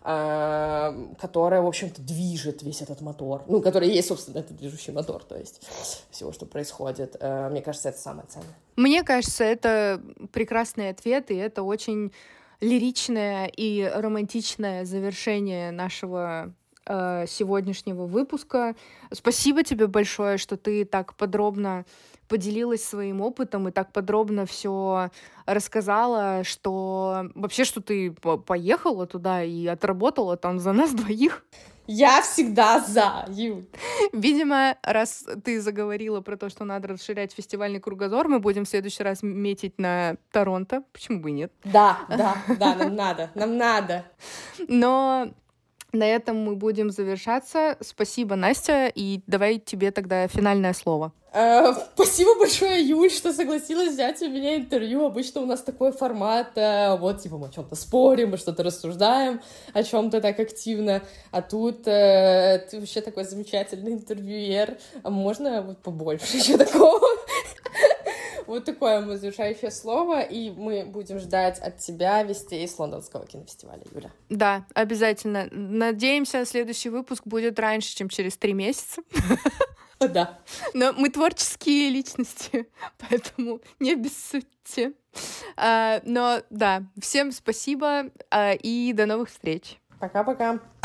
которая, в общем-то, движет весь этот мотор. Ну, который есть, собственно, этот движущий мотор, то есть всего, что происходит. Мне кажется, это самое ценное. Мне кажется, это прекрасный ответ, и это очень лиричное и романтичное завершение нашего сегодняшнего выпуска. Спасибо тебе большое, что ты так подробно поделилась своим опытом и так подробно все рассказала, что вообще, что ты поехала туда и отработала там за нас двоих. Я всегда за, Юль. Видимо, раз ты заговорила про то, что надо расширять фестивальный кругозор, мы будем в следующий раз метить на Торонто. Почему бы и нет? Да, нам надо. Но на этом мы будем завершаться. Спасибо, Настя, и давай тебе тогда финальное слово. Спасибо большое, Юль, что согласилась взять у меня интервью. Обычно у нас такой формат, вот, типа, мы о чем-то спорим, мы что-то рассуждаем, о чем-то так активно, а тут ты вообще такой замечательный интервьюер. А можно вот побольше еще такого? Вот такое мы завершающее слово, и мы будем ждать от тебя вестей с Лондонского кинофестиваля, Юля. Да, обязательно. Надеемся, следующий выпуск будет раньше, чем через 3 месяца. Да. Но мы творческие личности, поэтому не обессудьте. Но да, всем спасибо и до новых встреч. Пока-пока.